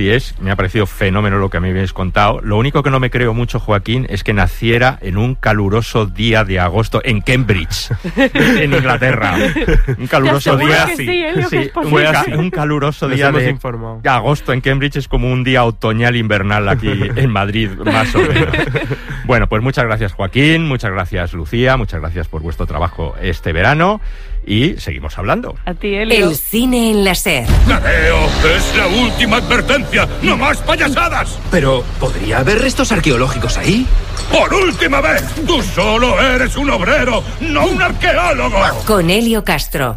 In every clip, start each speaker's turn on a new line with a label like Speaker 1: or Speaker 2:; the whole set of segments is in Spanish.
Speaker 1: así es. Me ha parecido fenómeno lo que me habéis contado. Lo único que no me creo mucho, Joaquín, es que naciera en un caluroso día de agosto en Cambridge, en Inglaterra. Un caluroso día. Un caluroso día de agosto en Cambridge es como un día otoñal invernal aquí en Madrid, más o menos. Bueno, pues muchas gracias, Joaquín, muchas gracias, Lucía, muchas gracias por vuestro trabajo este verano. Y seguimos hablando.
Speaker 2: A ti, Elio.
Speaker 3: El cine en la SER.
Speaker 4: ¡Tadeo! ¡Es la última advertencia! ¡No más payasadas!
Speaker 5: Pero, ¿podría haber restos arqueológicos ahí?
Speaker 4: ¡Por última vez! ¡Tú solo eres un obrero, no un arqueólogo!
Speaker 3: Con Elio Castro.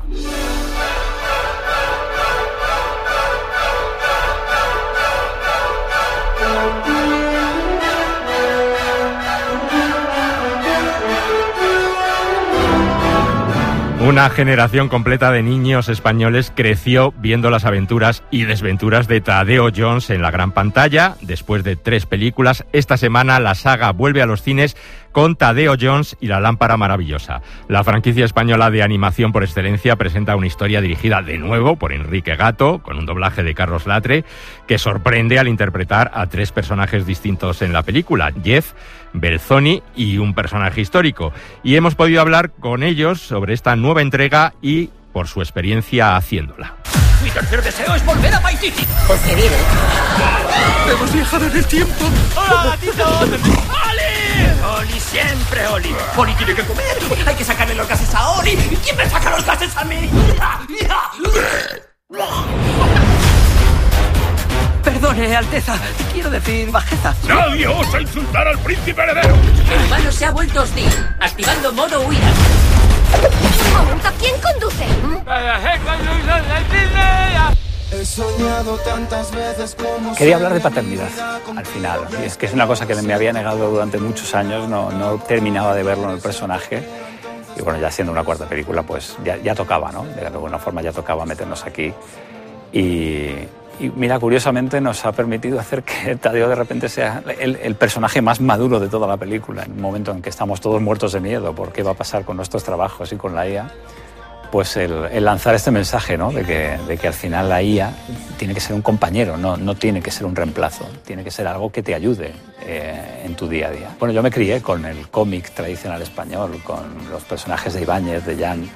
Speaker 1: Una generación completa de niños españoles creció viendo las aventuras y desventuras de Tadeo Jones en la gran pantalla. Después de 3 películas, esta semana la saga vuelve a los cines con Tadeo Jones y la lámpara maravillosa. La franquicia española de animación por excelencia presenta una historia dirigida de nuevo por Enrique Gato, con un doblaje de Carlos Latre, que sorprende al interpretar a 3 personajes distintos en la película: Jeff, Belzoni y un personaje histórico. Y hemos podido hablar con ellos sobre esta nueva entrega y por su experiencia haciéndola.
Speaker 4: Mi tercer deseo es volver a Paititi.
Speaker 3: Pues que viene.
Speaker 5: Hemos viajado en el tiempo.
Speaker 4: ¡Hola, gatito! ¡Oli! ¡Oli, siempre Oli! ¡Oli tiene que comer! ¡Hay que sacarle los gases a Oli! ¿Quién me saca los gases a mí?
Speaker 6: Perdone, Alteza. Quiero decir bajeza.
Speaker 4: ¡Nadie osa insultar al príncipe heredero!
Speaker 3: El humano se ha vuelto hostil, activando modo huida.
Speaker 7: Un momento, ¿quién conduce?
Speaker 8: He soñado tantas veces como...
Speaker 9: Quería hablar de paternidad, al final. Y es que es una cosa que me había negado durante muchos años, no terminaba de verlo en el personaje. Y bueno, ya siendo una cuarta película, pues ya tocaba, ¿no? De alguna forma ya tocaba meternos aquí. Y mira, curiosamente nos ha permitido hacer que Tadeo de repente sea el personaje más maduro de toda la película, en un momento en que estamos todos muertos de miedo por qué va a pasar con nuestros trabajos y con la IA. Pues el lanzar este mensaje, ¿no? de que al final la IA tiene que ser un compañero, no tiene que ser un reemplazo, tiene que ser algo que te ayude en tu día a día. Bueno, yo me crié con el cómic tradicional español, con los personajes de Ibáñez, de Jan,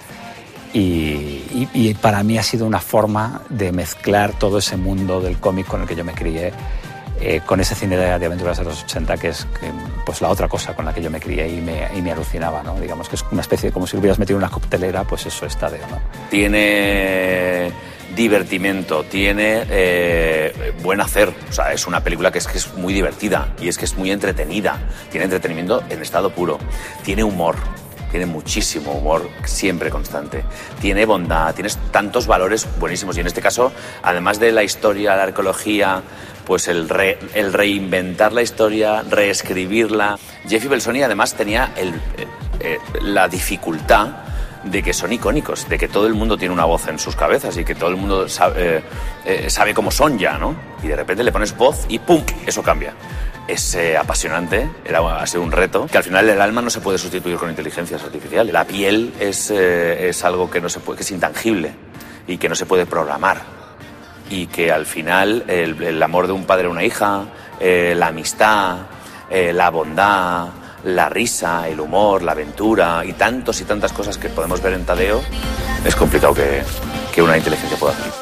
Speaker 9: y para mí ha sido una forma de mezclar todo ese mundo del cómic con el que yo me crié, con ese cine de aventuras de los 80, que es pues la otra cosa con la que yo me crié y me alucinaba, ¿no? Digamos que es una especie de como si lo hubieras metido en una coctelera, pues eso es Tadeo, ¿no?
Speaker 10: Tiene divertimento, tiene buen hacer, o sea, es una película que es muy divertida y es que es muy entretenida, tiene entretenimiento en estado puro, tiene humor. Tiene muchísimo humor, siempre constante. Tiene bondad, tienes tantos valores buenísimos. Y en este caso, además de la historia, la arqueología, pues el reinventar la historia, reescribirla. Jeff Belzoni además tenía la dificultad de que son icónicos, de que todo el mundo tiene una voz en sus cabezas y que todo el mundo sabe cómo son ya, ¿no? Y de repente le pones voz y ¡pum!, eso cambia. Es apasionante, ha sido un reto, que al final el alma no se puede sustituir con inteligencias artificiales. La piel es algo que no se puede, que es intangible y que no se puede programar. Y que al final el amor de un padre a una hija, la amistad, la bondad, la risa, el humor, la aventura y tantas cosas que podemos ver en Tadeo, es complicado que una inteligencia pueda hacer.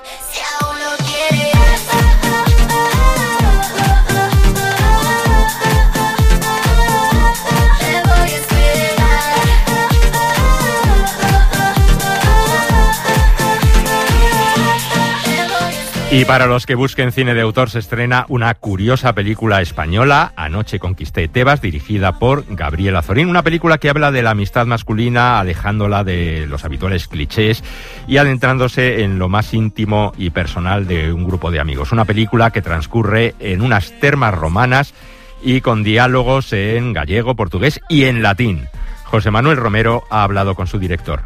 Speaker 1: Y para los que busquen cine de autor se estrena una curiosa película española, Anoche conquisté Tebas, dirigida por Gabriel Azorín. Una película que habla de la amistad masculina, alejándola de los habituales clichés y adentrándose en lo más íntimo y personal de un grupo de amigos. Una película que transcurre en unas termas romanas y con diálogos en gallego, portugués y en latín. José Manuel Romero ha hablado con su director.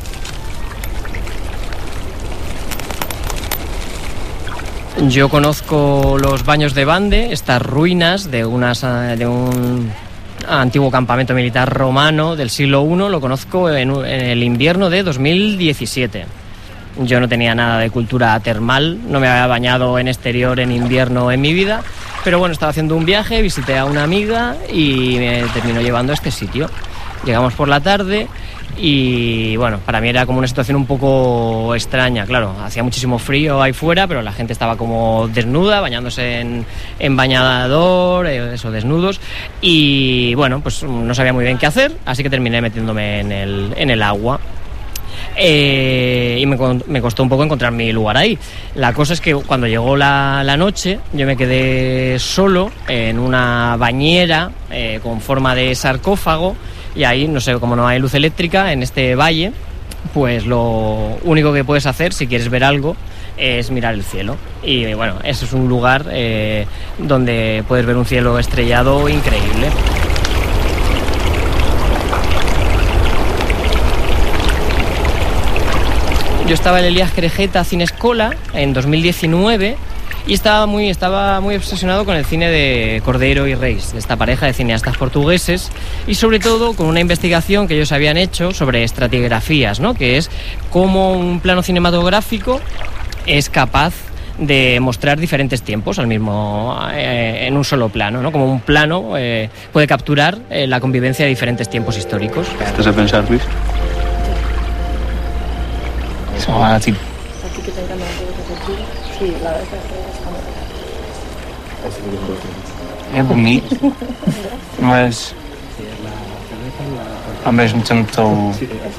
Speaker 11: Yo conozco los Baños de Bande, estas ruinas de un antiguo campamento militar romano del siglo I, lo conozco en el invierno de 2017. Yo no tenía nada de cultura termal, no me había bañado en exterior en invierno en mi vida, pero bueno, estaba haciendo un viaje, visité a una amiga y me terminó llevando a este sitio. Llegamos por la tarde y bueno, para mí era como una situación un poco extraña, claro, hacía muchísimo frío ahí fuera, pero la gente estaba como desnuda, bañándose en bañador, eso, desnudos, y bueno, pues no sabía muy bien qué hacer, así que terminé metiéndome en el agua. Y me costó un poco encontrar mi lugar ahí. La cosa es que cuando llegó la noche, yo me quedé solo en una bañera con forma de sarcófago, y ahí, no sé, como no hay luz eléctrica en este valle, pues lo único que puedes hacer si quieres ver algo es mirar el cielo. Y bueno, eso es un lugar donde puedes ver un cielo estrellado increíble. Yo estaba en el Elias Querejeta Cinescola en 2019 y estaba muy obsesionado con el cine de Cordeiro y Reis, de esta pareja de cineastas portugueses, y sobre todo con una investigación que ellos habían hecho sobre estratigrafías, ¿no? Que es cómo un plano cinematográfico es capaz de mostrar diferentes tiempos al mismo en un solo plano, ¿no? Como un plano puede capturar la convivencia de diferentes tiempos históricos.
Speaker 2: ¿Estás a pensar, Luis?
Speaker 12: A ti que te encanta la sí, la verdad
Speaker 2: que é bonito, mas ao mesmo tempo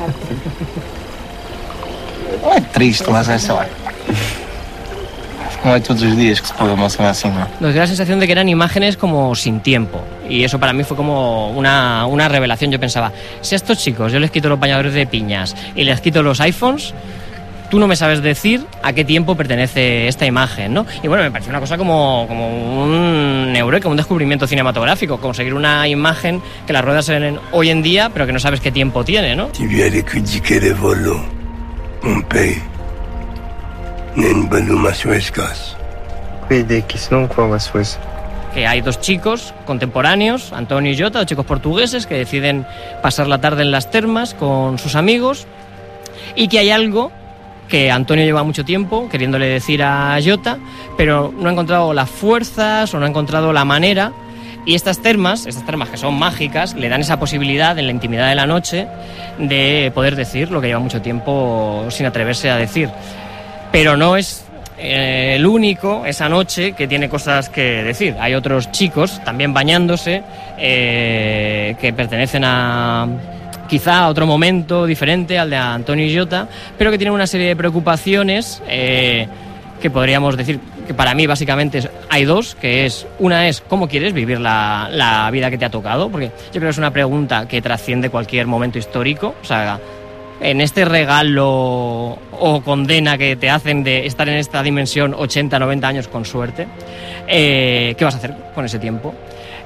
Speaker 2: não é triste, mas é, sei lá, no hay todos los días que se puede emocionar así, ¿no?
Speaker 11: Nos dio la sensación de que eran imágenes como sin tiempo, y eso para mí fue como una revelación. Yo pensaba, si a estos chicos yo les quito los bañadores de piñas y les quito los iPhones, tú no me sabes decir a qué tiempo pertenece esta imagen, ¿no? Y bueno, me pareció una cosa como un eureka, un descubrimiento cinematográfico, conseguir una imagen que las ruedas se ven hoy en día, pero que no sabes qué tiempo tiene, ¿no?
Speaker 13: Tu lui as décudiqué les volos, mon père. Nen baluma suescas.
Speaker 2: Cuide que non como Suez.
Speaker 11: Que hay dos chicos contemporáneos, Antonio y Jota, dos chicos portugueses que deciden pasar la tarde en las termas con sus amigos, y que hay algo que Antonio lleva mucho tiempo queriéndole decir a Jota, pero no ha encontrado las fuerzas o no ha encontrado la manera, y estas termas que son mágicas, le dan esa posibilidad en la intimidad de la noche de poder decir lo que lleva mucho tiempo sin atreverse a decir. Pero no es el único esa noche que tiene cosas que decir. Hay otros chicos también bañándose que pertenecen a quizá a otro momento diferente al de Antonio y Jota, pero que tienen una serie de preocupaciones que podríamos decir que para mí básicamente hay dos, que es, una es cómo quieres vivir la vida que te ha tocado, porque yo creo que es una pregunta que trasciende cualquier momento histórico. O sea, en este regalo o condena que te hacen de estar en esta dimensión 80, 90 años con suerte, ¿qué vas a hacer con ese tiempo?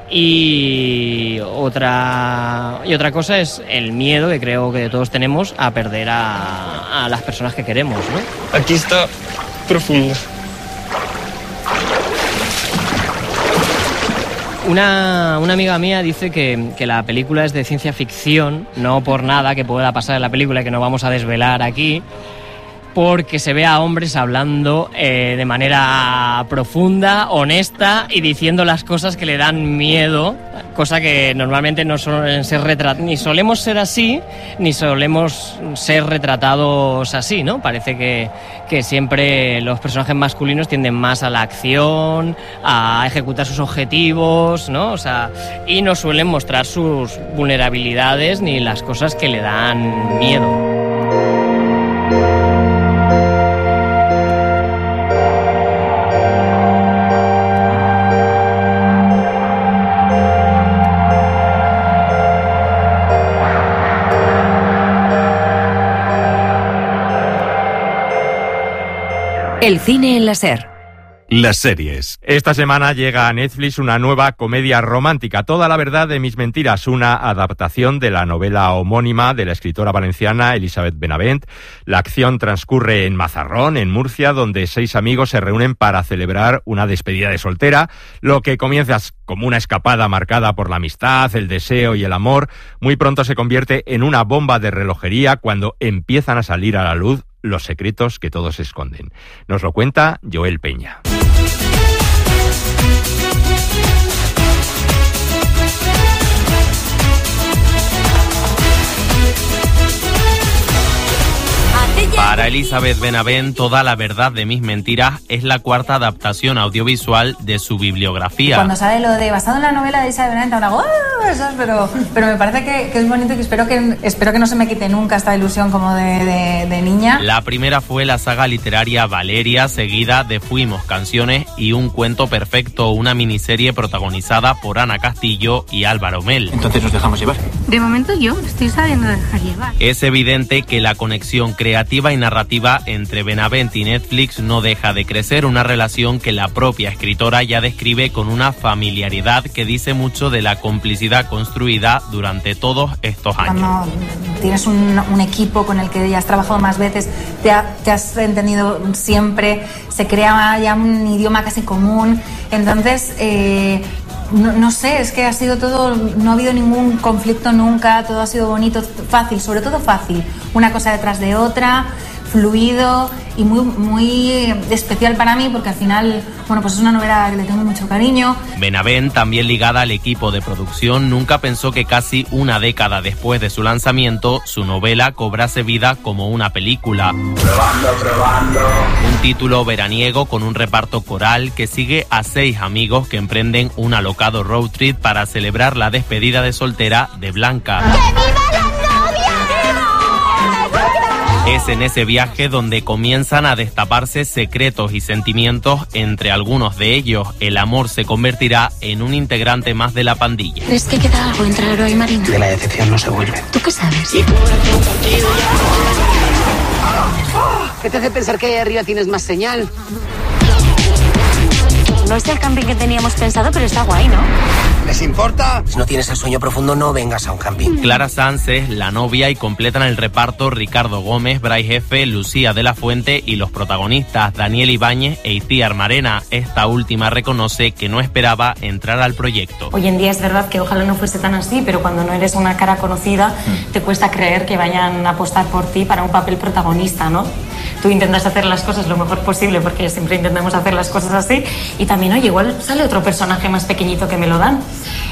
Speaker 11: Y otra cosa es el miedo que creo que todos tenemos a perder a las personas que queremos, ¿no?
Speaker 2: Aquí está profundo.
Speaker 11: Una amiga mía dice que la película es de ciencia ficción, no por nada que pueda pasar en la película y que no vamos a desvelar aquí, porque se ve a hombres hablando de manera profunda, honesta y diciendo las cosas que le dan miedo, cosa que normalmente no suelen ser ni solemos ser así, ni solemos ser retratados así, ¿no? Parece que siempre los personajes masculinos tienden más a la acción, a ejecutar sus objetivos, ¿no? O sea, y no suelen mostrar sus vulnerabilidades ni las cosas que le dan miedo.
Speaker 3: El cine en la SER.
Speaker 1: Las series. Esta semana llega a Netflix una nueva comedia romántica, Toda la verdad de mis mentiras, una adaptación de la novela homónima de la escritora valenciana Elisabeth Benavent. La acción transcurre en Mazarrón, en Murcia, donde 6 amigos se reúnen para celebrar una despedida de soltera. Lo que comienza como una escapada marcada por la amistad, el deseo y el amor, muy pronto se convierte en una bomba de relojería cuando empiezan a salir a la luz los secretos que todos esconden. Nos lo cuenta Joel Peña.
Speaker 14: Para Elizabeth Benavent, Toda la verdad de mis mentiras es la cuarta adaptación audiovisual de su bibliografía.
Speaker 15: Cuando sale lo de basado en la novela de Elizabeth Benavent, ahora hago pero me parece que es bonito y que espero que no se me quite nunca esta ilusión como de niña.
Speaker 14: La primera fue la saga literaria Valeria, seguida de Fuimos, Canciones y Un cuento perfecto, una miniserie protagonizada por Ana Castillo y Álvaro Mel.
Speaker 16: Entonces nos dejamos llevar.
Speaker 17: De momento yo estoy sabiendo dejar llevar.
Speaker 14: Es evidente que la conexión creativa y narrativa entre Benavent y Netflix no deja de crecer, una relación que la propia escritora ya describe con una familiaridad que dice mucho de la complicidad construida durante todos estos años.
Speaker 15: Cuando tienes un equipo con el que ya has trabajado más veces, te has entendido siempre, se crea ya un idioma casi común, entonces no sé, es que ha sido todo, no ha habido ningún conflicto nunca, todo ha sido bonito, fácil, sobre todo fácil, una cosa detrás de otra, fluido y muy especial para mí porque al final, bueno, pues es una novela que le tengo mucho cariño.
Speaker 14: Benavent, también ligada al equipo de producción, nunca pensó que casi una década después de su lanzamiento, su novela cobrase vida como una película. Probando. Un título veraniego con un reparto coral que sigue a 6 amigos que emprenden un alocado road trip para celebrar la despedida de soltera de Blanca.
Speaker 7: ¡Que viva la novia!
Speaker 14: Es en ese viaje donde comienzan a destaparse secretos y sentimientos entre algunos de ellos. El amor se convertirá en un integrante más de la pandilla.
Speaker 17: ¿Crees que queda algo entre Aro y Marina?
Speaker 16: De la decepción no se vuelve.
Speaker 17: ¿Tú qué sabes?
Speaker 6: ¿Qué te hace pensar que ahí arriba tienes más señal?
Speaker 17: No es el camping que teníamos pensado, pero está guay, ¿no?
Speaker 16: ¿Les importa? Si no tienes el sueño profundo, no vengas a un camping.
Speaker 14: Clara Sanz es la novia y completan el reparto Ricardo Gómez, Bray Jefe, Lucía de la Fuente y los protagonistas Daniel Ibáñez e Itziar Marena. Esta última reconoce que no esperaba entrar al proyecto.
Speaker 18: Hoy en día es verdad que ojalá no fuese tan así, pero cuando no eres una cara conocida te cuesta creer que vayan a apostar por ti para un papel protagonista, ¿no? Tú intentas hacer las cosas lo mejor posible porque siempre intentamos hacer las cosas así y también, oye, igual sale otro personaje más pequeñito que me lo dan.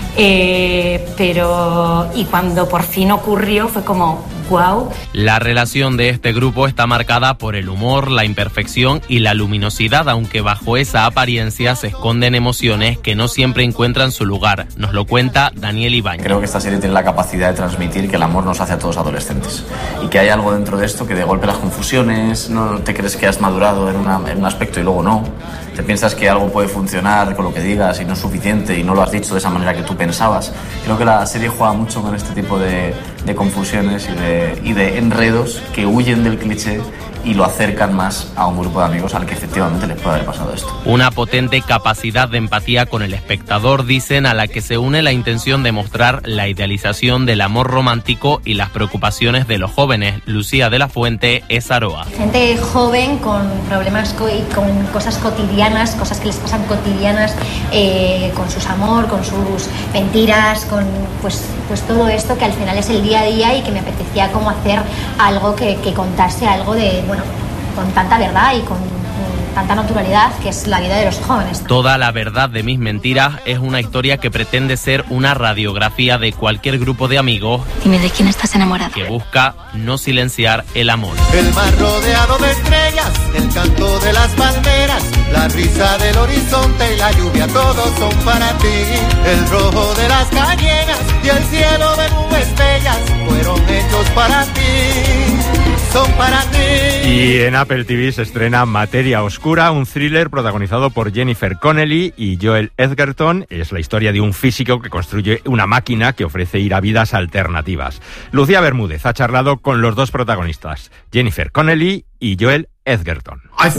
Speaker 18: Pero y cuando por fin ocurrió fue como wow.
Speaker 14: La relación de este grupo está marcada por el humor, la imperfección y la luminosidad, aunque bajo esa apariencia se esconden emociones que no siempre encuentran su lugar. Nos lo cuenta Daniel Ibáñez.
Speaker 19: Creo que esta serie tiene la capacidad de transmitir que el amor nos hace a todos adolescentes y que hay algo dentro de esto que de golpe las confusiones, no te crees que has madurado en un aspecto y luego no. Te piensas que algo puede funcionar con lo que digas y no es suficiente y no lo has dicho de esa manera que tú pensabas. Creo que la serie juega mucho con este tipo de confusiones y de enredos que huyen del cliché y lo acercan más a un grupo de amigos al que efectivamente les puede haber pasado esto.
Speaker 14: Una potente capacidad de empatía con el espectador, dicen, a la que se une la intención de mostrar la idealización del amor romántico y las preocupaciones de los jóvenes. Lucía de la Fuente es Aroa.
Speaker 20: Gente joven con problemas y con cosas cotidianas, cosas que les pasan cotidianas, con su amor, con sus mentiras, con pues todo esto que al final es el día a día y que me apetecía como hacer algo que contase algo de, bueno, con tanta verdad y con tanta naturalidad, que es la vida de los jóvenes.
Speaker 14: Toda la verdad de mis mentiras es una historia que pretende ser una radiografía de cualquier grupo de amigos.
Speaker 17: Dime de quién estás enamorada.
Speaker 14: Que busca no silenciar el amor.
Speaker 8: El mar rodeado de estrellas, el canto de las palmeras, la risa del horizonte y la lluvia, todos son para ti. El rojo de las cañeras y el cielo de nubes bellas fueron hechos para ti. Son para ti.
Speaker 1: Y en Apple TV se estrena Materia Oscura, un thriller protagonizado por Jennifer Connelly y Joel Edgerton. Es la historia de un físico que construye una máquina que ofrece ir a vidas alternativas. Lucía Bermúdez ha charlado con los dos protagonistas, Jennifer Connelly y Joel Edgerton.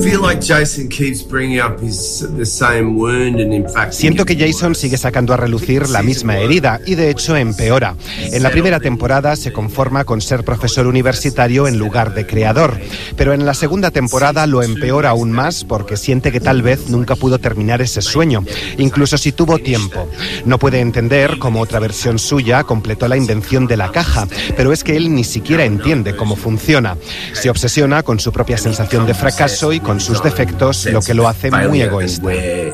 Speaker 21: Siento que Jason sigue sacando a relucir la misma herida y de hecho empeora. En la primera temporada se conforma con ser profesor universitario en lugar de creador, pero en la segunda temporada lo empeora aún más porque siente que tal vez nunca pudo terminar ese sueño, incluso si tuvo tiempo. No puede entender cómo otra versión suya completó la invención de la caja, pero es que él ni siquiera entiende cómo funciona. Se obsesiona con su propia sensación de fracaso y con sus defectos, lo que lo hace muy egoísta.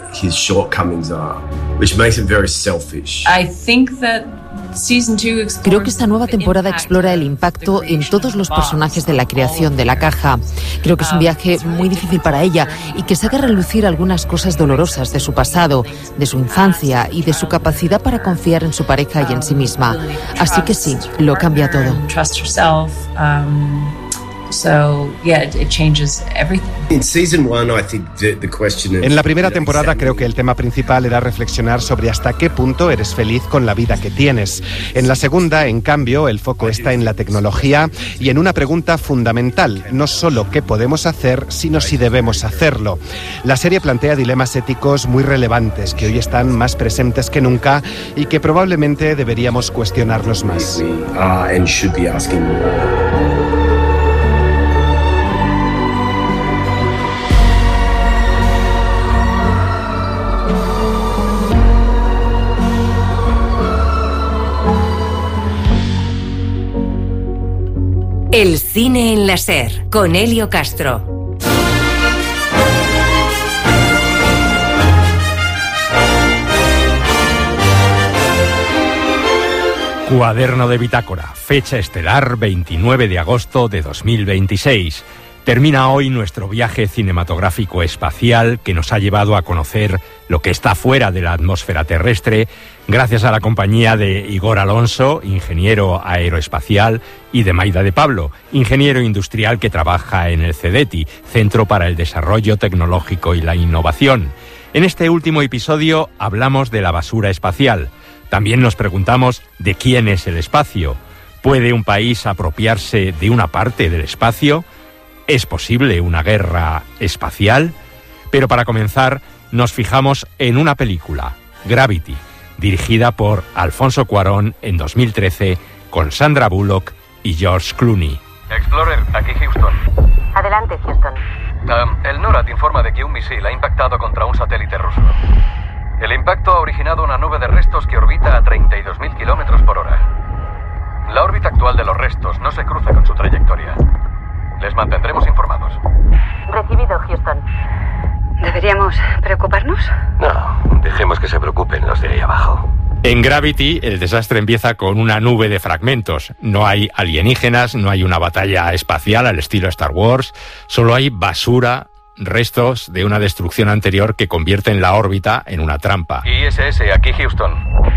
Speaker 5: Creo que esta nueva temporada explora el impacto en todos los personajes de la creación de La Caja. Creo que es un viaje muy difícil para ella y que saca a relucir algunas cosas dolorosas de su pasado, de su infancia y de su capacidad para confiar en su pareja y en sí misma. Así que sí, lo cambia todo.
Speaker 21: En la primera temporada creo que el tema principal era reflexionar sobre hasta qué punto eres feliz con la vida que tienes. En la segunda, en cambio, el foco está en la tecnología y en una pregunta fundamental, no solo qué podemos hacer, sino si debemos hacerlo. La serie plantea dilemas éticos muy relevantes que hoy están más presentes que nunca y que probablemente deberíamos cuestionarlos más.
Speaker 3: El cine en la SER, con Elio Castro.
Speaker 1: Cuaderno de bitácora, fecha estelar 29 de agosto de 2026. Termina hoy nuestro viaje cinematográfico espacial que nos ha llevado a conocer lo que está fuera de la atmósfera terrestre, gracias a la compañía de Igor Alonso, ingeniero aeroespacial, y de Maida de Pablo, ingeniero industrial que trabaja en el CEDETI, Centro para el Desarrollo Tecnológico y la Innovación. En este último episodio hablamos de la basura espacial. También nos preguntamos de quién es el espacio. ¿Puede un país apropiarse de una parte del espacio? ¿Es posible una guerra espacial? Pero para comenzar, nos fijamos en una película, Gravity, dirigida por Alfonso Cuarón en 2013, con Sandra Bullock y George Clooney.
Speaker 22: Explorer, aquí Houston.
Speaker 17: Adelante, Houston.
Speaker 22: El NORAD informa de que un misil ha impactado contra un satélite ruso. El impacto ha originado una nube de restos que orbita a 32.000 kilómetros por hora. La órbita actual de los restos no se cruza con su trayectoria. Les mantendremos informados.
Speaker 17: Recibido, Houston. ¿Deberíamos preocuparnos?
Speaker 22: No, dejemos que se preocupen los de ahí abajo.
Speaker 1: En Gravity, el desastre empieza con una nube de fragmentos. No hay alienígenas, no hay una batalla espacial al estilo Star Wars, solo hay basura, restos de una destrucción anterior que convierten la órbita en una trampa.
Speaker 22: ISS, aquí Houston.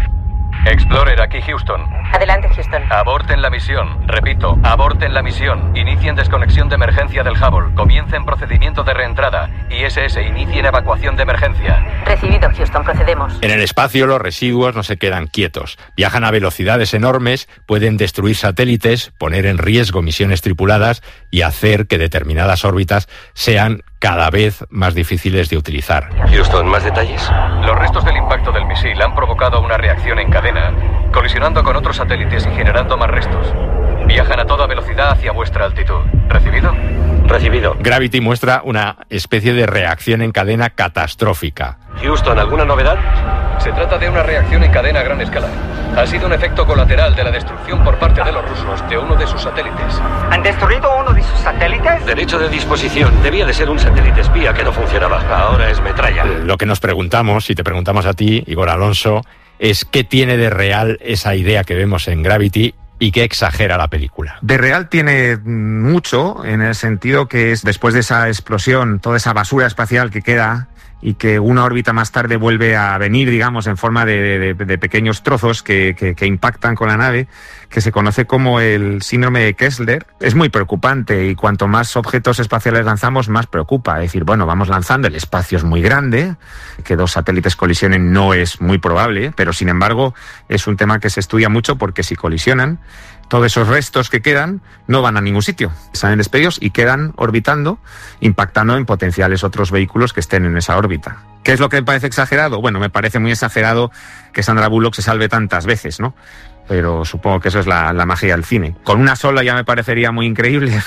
Speaker 22: Explorer, aquí Houston.
Speaker 17: Adelante, Houston.
Speaker 22: Aborten la misión. Repito, aborten la misión. Inicien desconexión de emergencia del Hubble. Comiencen procedimiento de reentrada. ISS, inicien evacuación de emergencia.
Speaker 17: Recibido, Houston. Procedemos.
Speaker 1: En el espacio los residuos no se quedan quietos. Viajan a velocidades enormes, pueden destruir satélites, poner en riesgo misiones tripuladas y hacer que determinadas órbitas sean cada vez más difíciles de utilizar.
Speaker 22: Houston, ¿más detalles? Los restos del impacto del misil han provocado una reacción en cadena, colisionando con otros satélites y generando más restos. Viajan a toda velocidad hacia vuestra altitud. ¿Recibido? Recibido.
Speaker 1: Gravity muestra una especie de reacción en cadena catastrófica.
Speaker 22: Houston, ¿alguna novedad? Se trata de una reacción en cadena a gran escala. Ha sido un efecto colateral de la destrucción por parte de los rusos de uno de sus satélites.
Speaker 6: ¿Han destruido uno de sus satélites?
Speaker 22: Derecho de disposición. Debía de ser un satélite espía que no funcionaba. Ahora es metralla.
Speaker 1: Lo que nos preguntamos, si te preguntamos a ti, Igor Alonso, es qué tiene de real esa idea que vemos en Gravity y qué exagera la película.
Speaker 23: De real tiene mucho, en el sentido que es después de esa explosión, toda esa basura espacial que queda y que una órbita más tarde vuelve a venir, digamos, en forma de pequeños trozos que impactan con la nave, que se conoce como el síndrome de Kessler. Es muy preocupante y cuanto más objetos espaciales lanzamos, más preocupa. Es decir, bueno, vamos lanzando, el espacio es muy grande, que dos satélites colisionen no es muy probable, pero sin embargo es un tema que se estudia mucho porque si colisionan, todos esos restos que quedan no van a ningún sitio. Salen despedidos y quedan orbitando, impactando en potenciales otros vehículos que estén en esa órbita. ¿Qué es lo que me parece exagerado? Bueno, me parece muy exagerado que Sandra Bullock se salve tantas veces, ¿no? Pero supongo que eso es la magia del cine. Con una sola ya me parecería muy increíble,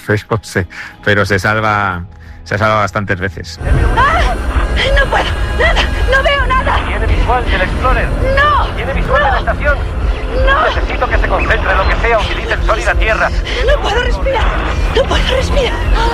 Speaker 23: pero se salva bastantes veces.
Speaker 7: ¡Ah! ¡No puedo! ¡Nada! ¡No veo nada!
Speaker 22: ¿Tiene visual del Explorer?
Speaker 7: ¡No!
Speaker 22: ¿Tiene visual de la estación?
Speaker 7: ¡No!
Speaker 22: Necesito que se
Speaker 4: se concentre, lo que sea, utilice el sol y la tierra.
Speaker 7: No puedo respirar. No puedo respirar.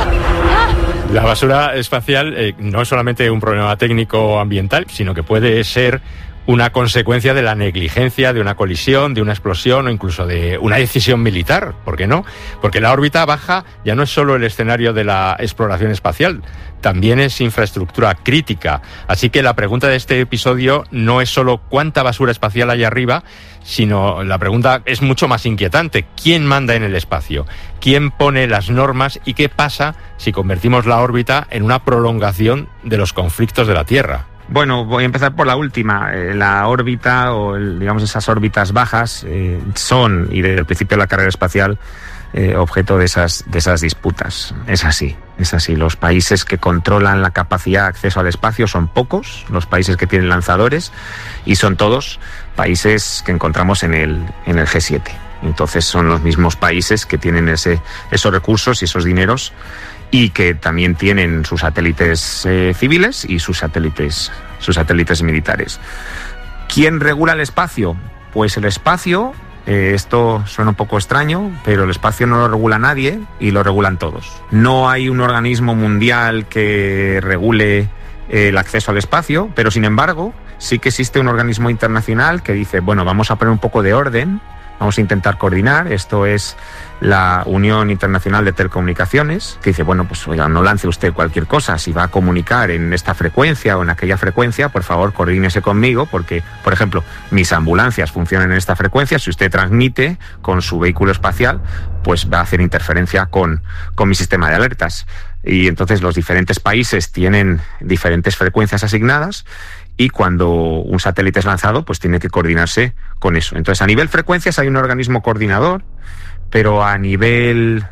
Speaker 1: La basura espacial no es solamente un problema técnico o ambiental, sino que puede ser una consecuencia de la negligencia, de una colisión, de una explosión o incluso de una decisión militar. ¿Por qué no? Porque la órbita baja ya no es solo el escenario de la exploración espacial, también es infraestructura crítica. Así que la pregunta de este episodio no es solo cuánta basura espacial hay arriba, sino la pregunta es mucho más inquietante. ¿Quién manda en el espacio? ¿Quién pone las normas? ¿Y qué pasa si convertimos la órbita en una prolongación de los conflictos de la Tierra?
Speaker 23: Bueno, voy a empezar por la última. La órbita, o digamos esas órbitas bajas, son, y desde el principio de la carrera espacial, objeto de esas disputas. Es así. Los países que controlan la capacidad de acceso al espacio son pocos, los países que tienen lanzadores, y son todos países que encontramos en el G7. Entonces son los mismos países que tienen esos recursos y esos dineros, y que también tienen sus satélites civiles y sus satélites militares. ¿Quién regula el espacio? Pues el espacio, esto suena un poco extraño, pero el espacio no lo regula nadie y lo regulan todos. No hay un organismo mundial que regule el acceso al espacio, pero sin embargo sí que existe un organismo internacional que dice, bueno, vamos a poner un poco de orden, vamos a intentar coordinar. Esto es la Unión Internacional de Telecomunicaciones, que dice, bueno, pues oiga, no lance usted cualquier cosa. Si va a comunicar en esta frecuencia o en aquella frecuencia, por favor, coordínese conmigo, porque, por ejemplo, mis ambulancias funcionan en esta frecuencia. Si usted transmite con su vehículo espacial, pues va a hacer interferencia con mi sistema de alertas. Y entonces los diferentes países tienen diferentes frecuencias asignadas, y cuando un satélite es lanzado, pues tiene que coordinarse con eso. Entonces, a nivel frecuencias hay un organismo coordinador, pero a nivel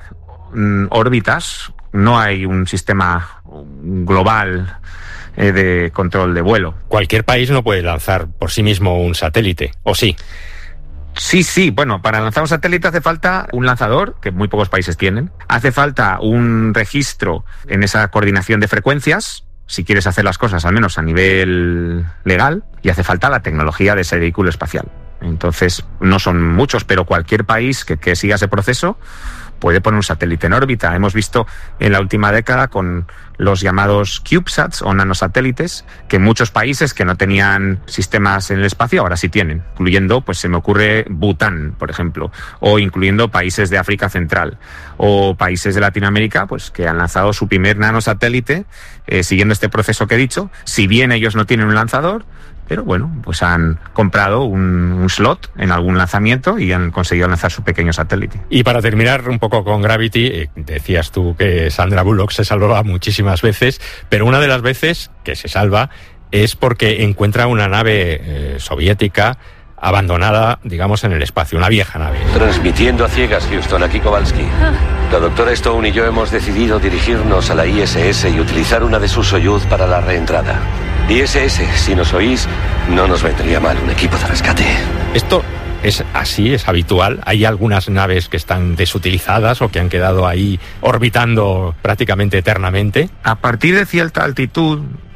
Speaker 23: órbitas no hay un sistema global de control de vuelo.
Speaker 1: Cualquier país no puede lanzar por sí mismo un satélite, ¿o sí?
Speaker 23: Sí. Bueno, para lanzar un satélite hace falta un lanzador, que muy pocos países tienen. Hace falta un registro en esa coordinación de frecuencias, si quieres hacer las cosas al menos a nivel legal, y hace falta la tecnología de ese vehículo espacial. Entonces, no son muchos, pero cualquier país que siga ese proceso puede poner un satélite en órbita. Hemos visto en la última década con los llamados CubeSats o nanosatélites, que muchos países que no tenían sistemas en el espacio ahora sí tienen, incluyendo, pues se me ocurre Bután, por ejemplo, o incluyendo países de África Central o países de Latinoamérica, pues que han lanzado su primer nanosatélite siguiendo este proceso que he dicho. Si bien ellos no tienen un lanzador, pero bueno, pues han comprado un slot en algún lanzamiento y han conseguido lanzar su pequeño satélite.
Speaker 1: Y para terminar un poco con Gravity, decías tú que Sandra Bullock se salvaba muchísimas veces, pero una de las veces que se salva es porque encuentra una nave soviética abandonada, digamos, en el espacio, una vieja nave.
Speaker 9: Transmitiendo a ciegas, Houston, aquí Kowalski. La doctora Stone y yo hemos decidido dirigirnos a la ISS y utilizar una de sus Soyuz para la reentrada. ISS, si nos oís, no nos vendría mal un equipo de rescate.
Speaker 1: ¿Esto es así, es habitual? ¿Hay algunas naves que están desutilizadas o que han quedado ahí orbitando prácticamente eternamente?
Speaker 23: A partir de cierta altitud,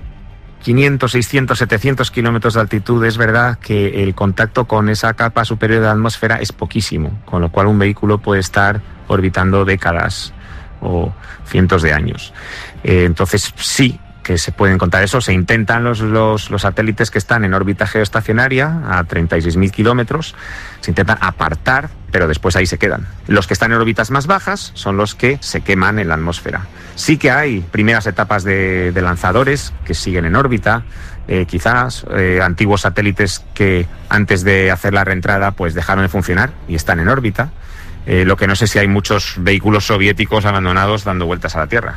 Speaker 23: 500, 600, 700 kilómetros de altitud, es verdad que el contacto con esa capa superior de la atmósfera es poquísimo, con lo cual un vehículo puede estar orbitando décadas o cientos de años. Entonces sí que se pueden contar eso. Se intentan los satélites que están en órbita geoestacionaria a 36.000 kilómetros, se intentan apartar, pero después ahí se quedan. Los que están en órbitas más bajas son los que se queman en la atmósfera. Sí que hay primeras etapas de lanzadores que siguen en órbita, quizás antiguos satélites que antes de hacer la reentrada pues dejaron de funcionar y están en órbita. Lo que no sé si hay muchos vehículos soviéticos abandonados dando vueltas a la Tierra.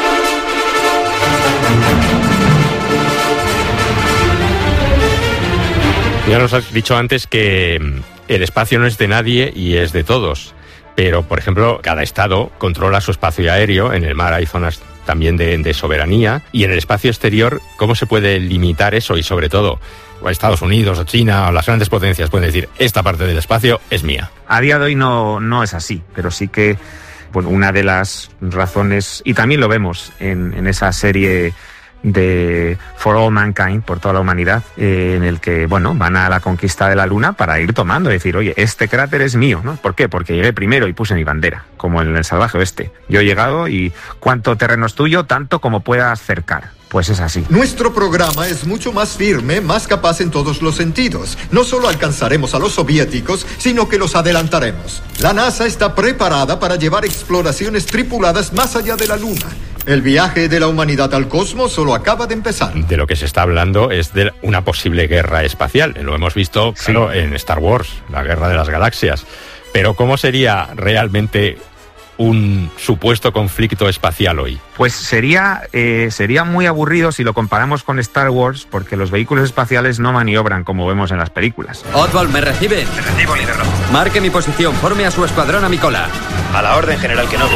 Speaker 1: Ya nos has dicho antes que el espacio no es de nadie y es de todos, pero por ejemplo cada estado controla su espacio aéreo. En el mar hay zonas también de soberanía, y en el espacio exterior, ¿cómo se puede limitar eso? Y sobre todo, Estados Unidos o China o las grandes potencias pueden decir, esta parte del espacio es mía.
Speaker 23: A día de hoy no es así, pero sí que una de las razones, y también lo vemos en esa serie de For All Mankind, por toda la humanidad, en el que, bueno, van a la conquista de la Luna para ir tomando, y decir, oye, este cráter es mío, ¿no? ¿Por qué? Porque llegué primero y puse mi bandera, como en el Salvaje Oeste. Yo he llegado y ¿cuánto terreno es tuyo? Tanto como puedas cercar. Pues es así.
Speaker 10: Nuestro programa es mucho más firme, más capaz en todos los sentidos. No solo alcanzaremos a los soviéticos, sino que los adelantaremos. La NASA está preparada para llevar exploraciones tripuladas más allá de la Luna. El viaje de la humanidad al cosmos solo acaba de empezar.
Speaker 1: De lo que se está hablando es de una posible guerra espacial. Lo hemos visto, claro, en Star Wars, la guerra de las galaxias. Pero ¿cómo sería realmente un supuesto conflicto espacial hoy?
Speaker 23: Pues sería muy aburrido si lo comparamos con Star Wars, porque los vehículos espaciales no maniobran como vemos en las películas.
Speaker 12: Oswald, ¿me recibe?
Speaker 13: Te recibo, líder rojo.
Speaker 12: Marque mi posición, forme a su escuadrón a mi cola.
Speaker 13: A la orden, general Kenobi.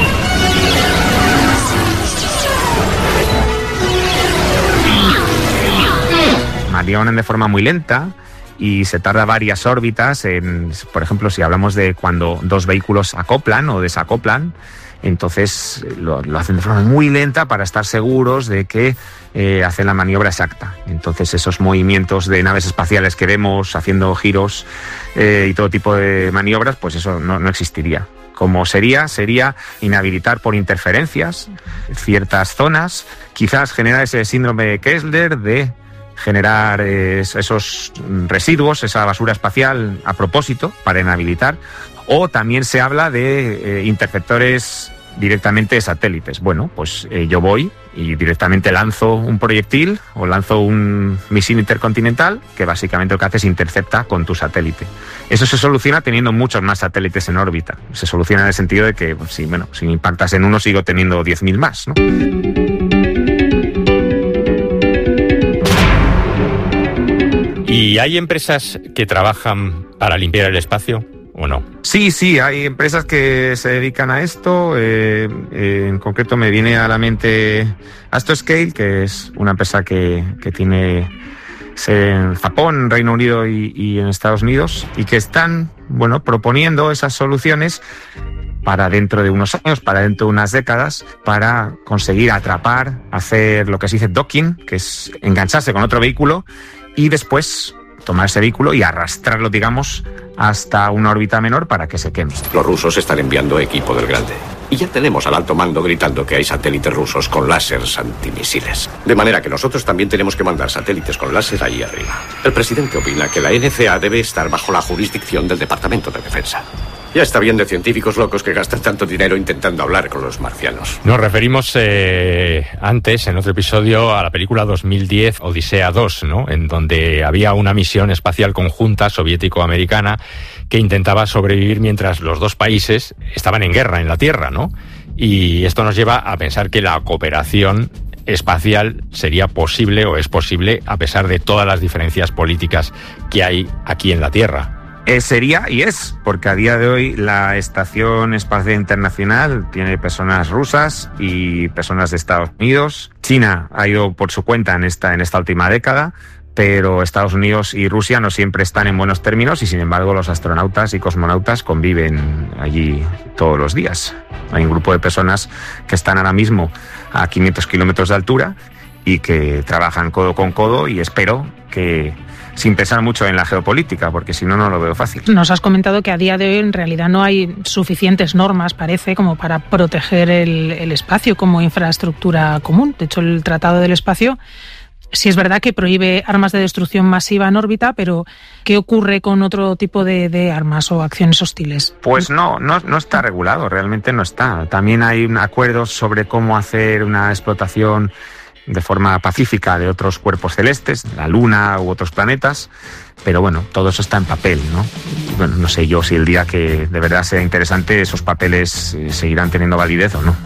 Speaker 23: Maniobran de forma muy lenta y se tarda varias órbitas en, por ejemplo, si hablamos de cuando dos vehículos acoplan o desacoplan, entonces lo hacen de forma muy lenta para estar seguros de que hacen la maniobra exacta. Entonces esos movimientos de naves espaciales que vemos haciendo giros y todo tipo de maniobras, pues eso no existiría. Como sería inhabilitar por interferencias ciertas zonas, quizás generar ese síndrome de Kessler de generar esos residuos, esa basura espacial a propósito para inhabilitar, o también se habla de interceptores directamente de satélites. Bueno, pues yo voy y directamente lanzo un proyectil o lanzo un misil intercontinental que básicamente lo que hace es intercepta con tu satélite. Eso se soluciona teniendo muchos más satélites en órbita. Se soluciona en el sentido de que, pues, si impactas en uno sigo teniendo 10.000 más, ¿no?
Speaker 1: ¿Y hay empresas que trabajan para limpiar el espacio o no?
Speaker 23: Sí, hay empresas que se dedican a esto. En concreto me viene a la mente Astroscale, que es una empresa que tiene en Japón, Reino Unido y en Estados Unidos, y que están, proponiendo esas soluciones para dentro de unos años, para dentro de unas décadas, para conseguir atrapar, hacer lo que se dice docking, que es engancharse con otro vehículo y después tomar ese vehículo y arrastrarlo, digamos, hasta una órbita menor para que se queme.
Speaker 9: Los rusos están enviando equipo del Grande. Y ya tenemos al alto mando gritando que hay satélites rusos con láseres antimisiles. De manera que nosotros también tenemos que mandar satélites con láser ahí arriba. El presidente opina que la NCA debe estar bajo la jurisdicción del Departamento de Defensa. Ya está bien de científicos locos que gastan tanto dinero intentando hablar con los marcianos.
Speaker 1: Nos referimos antes, en otro episodio, a la película 2010, Odisea 2, ¿no? En donde había una misión espacial conjunta soviético-americana que intentaba sobrevivir mientras los dos países estaban en guerra en la Tierra, ¿no? Y esto nos lleva a pensar que la cooperación espacial sería posible o es posible a pesar de todas las diferencias políticas que hay aquí en la Tierra.
Speaker 23: Sería y es, porque a día de hoy la Estación Espacial Internacional tiene personas rusas y personas de Estados Unidos. China ha ido por su cuenta en esta última década, pero Estados Unidos y Rusia no siempre están en buenos términos y, sin embargo, los astronautas y cosmonautas conviven allí todos los días. Hay un grupo de personas que están ahora mismo a 500 kilómetros de altura y que trabajan codo con codo, y espero que sin pensar mucho en la geopolítica, porque si no, no lo veo fácil.
Speaker 24: Nos has comentado que a día de hoy en realidad no hay suficientes normas, parece, como para proteger el espacio como infraestructura común. De hecho, el Tratado del Espacio sí es verdad que prohíbe armas de destrucción masiva en órbita, pero ¿qué ocurre con otro tipo de armas o acciones hostiles?
Speaker 23: Pues no está regulado, realmente no está. También hay acuerdos sobre cómo hacer una explotación de forma pacífica de otros cuerpos celestes, la Luna u otros planetas, pero todo eso está en papel, ¿no? Y no sé yo si el día que de verdad sea interesante esos papeles seguirán teniendo validez o no.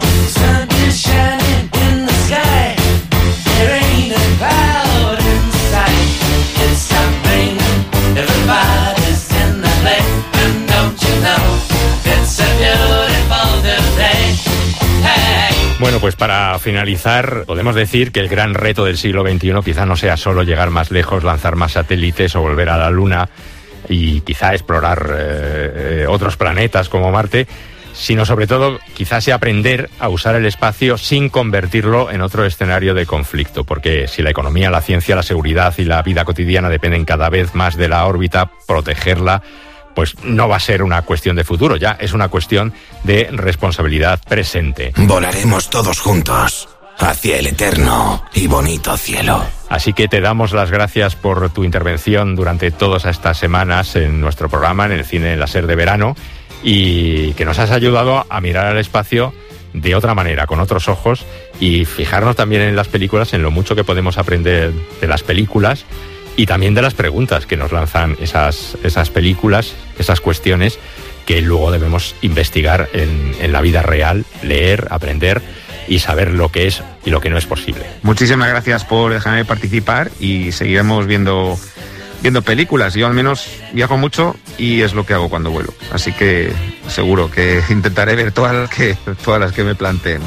Speaker 1: Bueno, pues para finalizar, podemos decir que el gran reto del siglo XXI quizá no sea solo llegar más lejos, lanzar más satélites o volver a la Luna y quizá explorar otros planetas como Marte. sino sobre todo quizás sea aprender a usar el espacio sin convertirlo en otro escenario de conflicto, porque si la economía, la ciencia, la seguridad y la vida cotidiana dependen cada vez más de la órbita, protegerla pues no va a ser una cuestión de futuro, ya es una cuestión de responsabilidad presente.
Speaker 2: Volaremos todos juntos hacia el eterno y bonito cielo.
Speaker 1: Así que te damos las gracias por tu intervención durante todas estas semanas en nuestro programa, en el Cine en la SER de verano, y que nos has ayudado a mirar al espacio de otra manera, con otros ojos, y fijarnos también en las películas, en lo mucho que podemos aprender de las películas y también de las preguntas que nos lanzan esas películas, esas cuestiones que luego debemos investigar en la vida real, leer, aprender y saber lo que es y lo que no es posible.
Speaker 23: Muchísimas gracias por dejarme participar y seguiremos viendo películas. Yo al menos viajo mucho y es lo que hago cuando vuelo. Así que seguro que intentaré ver todas las que me planteen.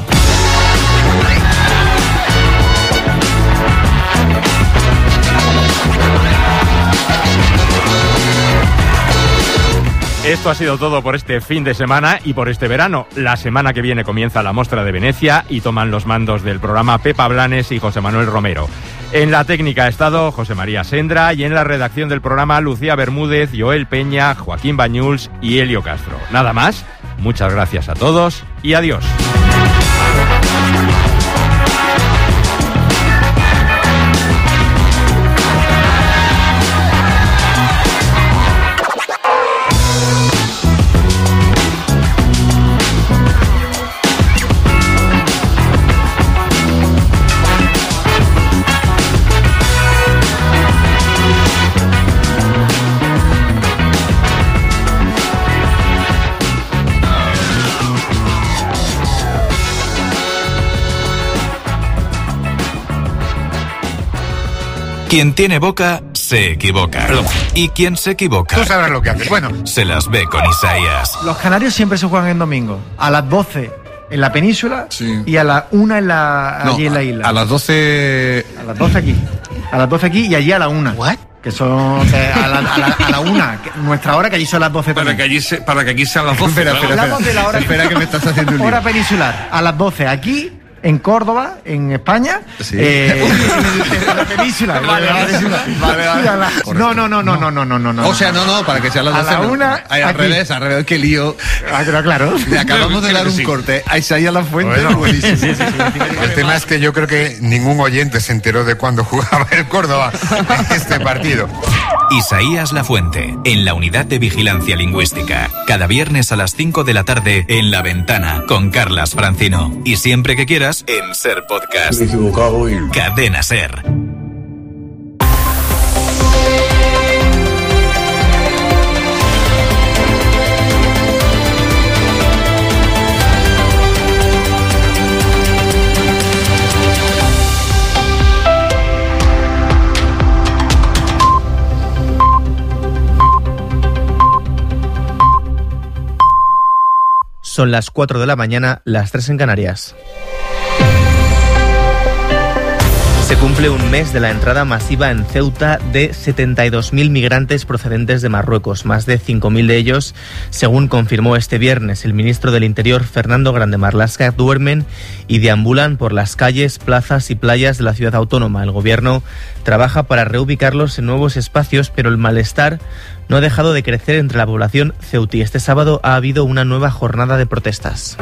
Speaker 1: Esto ha sido todo por este fin de semana y por este verano. La semana que viene comienza la Mostra de Venecia y toman los mandos del programa Pepa Blanes y José Manuel Romero. En la técnica ha estado José María Sendra y en la redacción del programa Lucía Bermúdez, Joel Peña, Joaquín Bañuls y Elio Castro. Nada más, muchas gracias a todos y adiós.
Speaker 11: Quien tiene boca, se equivoca.
Speaker 15: Perdón.
Speaker 11: Y quien se equivoca...
Speaker 15: Tú sabrás lo que haces. Bueno.
Speaker 11: Se las ve con Isaías.
Speaker 16: Los canarios siempre se juegan en domingo. A las 12 en la península, sí, y a las 1 allí en la isla.
Speaker 15: A las 12...
Speaker 16: A las 12 aquí. A las 12 aquí y allí a la 1.
Speaker 15: ¿What?
Speaker 16: Que son a la 1, nuestra hora, que allí son las 12 también.
Speaker 15: Para que aquí sean las 12. Espera que me estás haciendo un lío.
Speaker 16: Hora peninsular. A las 12 aquí, en Córdoba, en España,
Speaker 15: sí,
Speaker 16: en la península.
Speaker 15: Vale. No. O sea, no, para que sea las 12.
Speaker 16: A la 1,
Speaker 15: al revés, qué lío.
Speaker 16: Claro.
Speaker 15: Le acabamos de dar un corte a Isaías Lafuente.
Speaker 16: Bueno,
Speaker 15: buenísimo.
Speaker 16: Sí.
Speaker 15: El tema es que yo creo que ningún oyente se enteró de cuándo jugaba el Córdoba en este partido.
Speaker 11: Isaías Lafuente, en la Unidad de Vigilancia Lingüística. Cada viernes a las 5 de la tarde en La Ventana, con Carlas Francino. Y siempre que quieras, en Ser Podcast.
Speaker 15: Me he equivocado y...
Speaker 11: Cadena Ser.
Speaker 25: Son las 4 de la mañana, las 3 en Canarias. Se cumple un mes de la entrada masiva en Ceuta de 72.000 migrantes procedentes de Marruecos, más de 5.000 de ellos, según confirmó este viernes el ministro del Interior, Fernando Grande Marlaska, duermen y deambulan por las calles, plazas y playas de la ciudad autónoma. El gobierno trabaja para reubicarlos en nuevos espacios, pero el malestar no ha dejado de crecer entre la población ceutí. Este sábado ha habido una nueva jornada de protestas.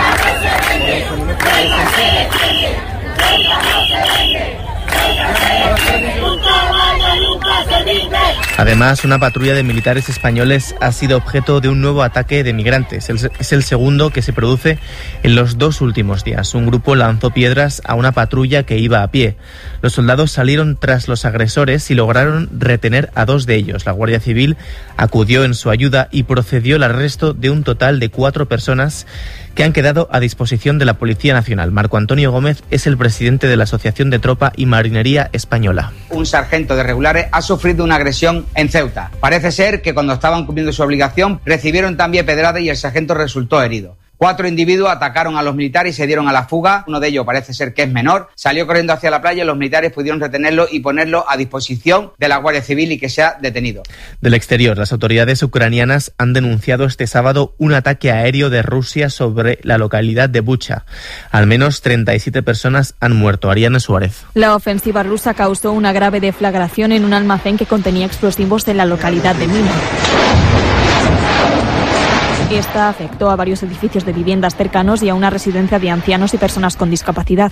Speaker 25: Además, una patrulla de militares españoles ha sido objeto de un nuevo ataque de migrantes. Es el segundo que se produce en los 2 últimos días. Un grupo lanzó piedras a una patrulla que iba a pie. Los soldados salieron tras los agresores y lograron retener a 2 de ellos. La Guardia Civil acudió en su ayuda y procedió al arresto de un total de 4 personas que han quedado a disposición de la Policía Nacional. Marco Antonio Gómez es el presidente de la Asociación de Tropa y Marinería Española.
Speaker 26: Un sargento de regulares ha sufrido una agresión en Ceuta. Parece ser que cuando estaban cumpliendo su obligación recibieron también pedrada y el sargento resultó herido. 4 individuos atacaron a los militares y se dieron a la fuga. Uno de ellos parece ser que es menor. Salió corriendo hacia la playa y los militares pudieron retenerlo y ponerlo a disposición de la Guardia Civil y que sea detenido.
Speaker 25: Del exterior, las autoridades ucranianas han denunciado este sábado un ataque aéreo de Rusia sobre la localidad de Bucha. Al menos 37 personas han muerto. Ariana Suárez.
Speaker 5: La ofensiva rusa causó una grave deflagración en un almacén que contenía explosivos en la localidad de Mina. Esta afectó a varios edificios de viviendas cercanos y a una residencia de ancianos y personas con discapacidad.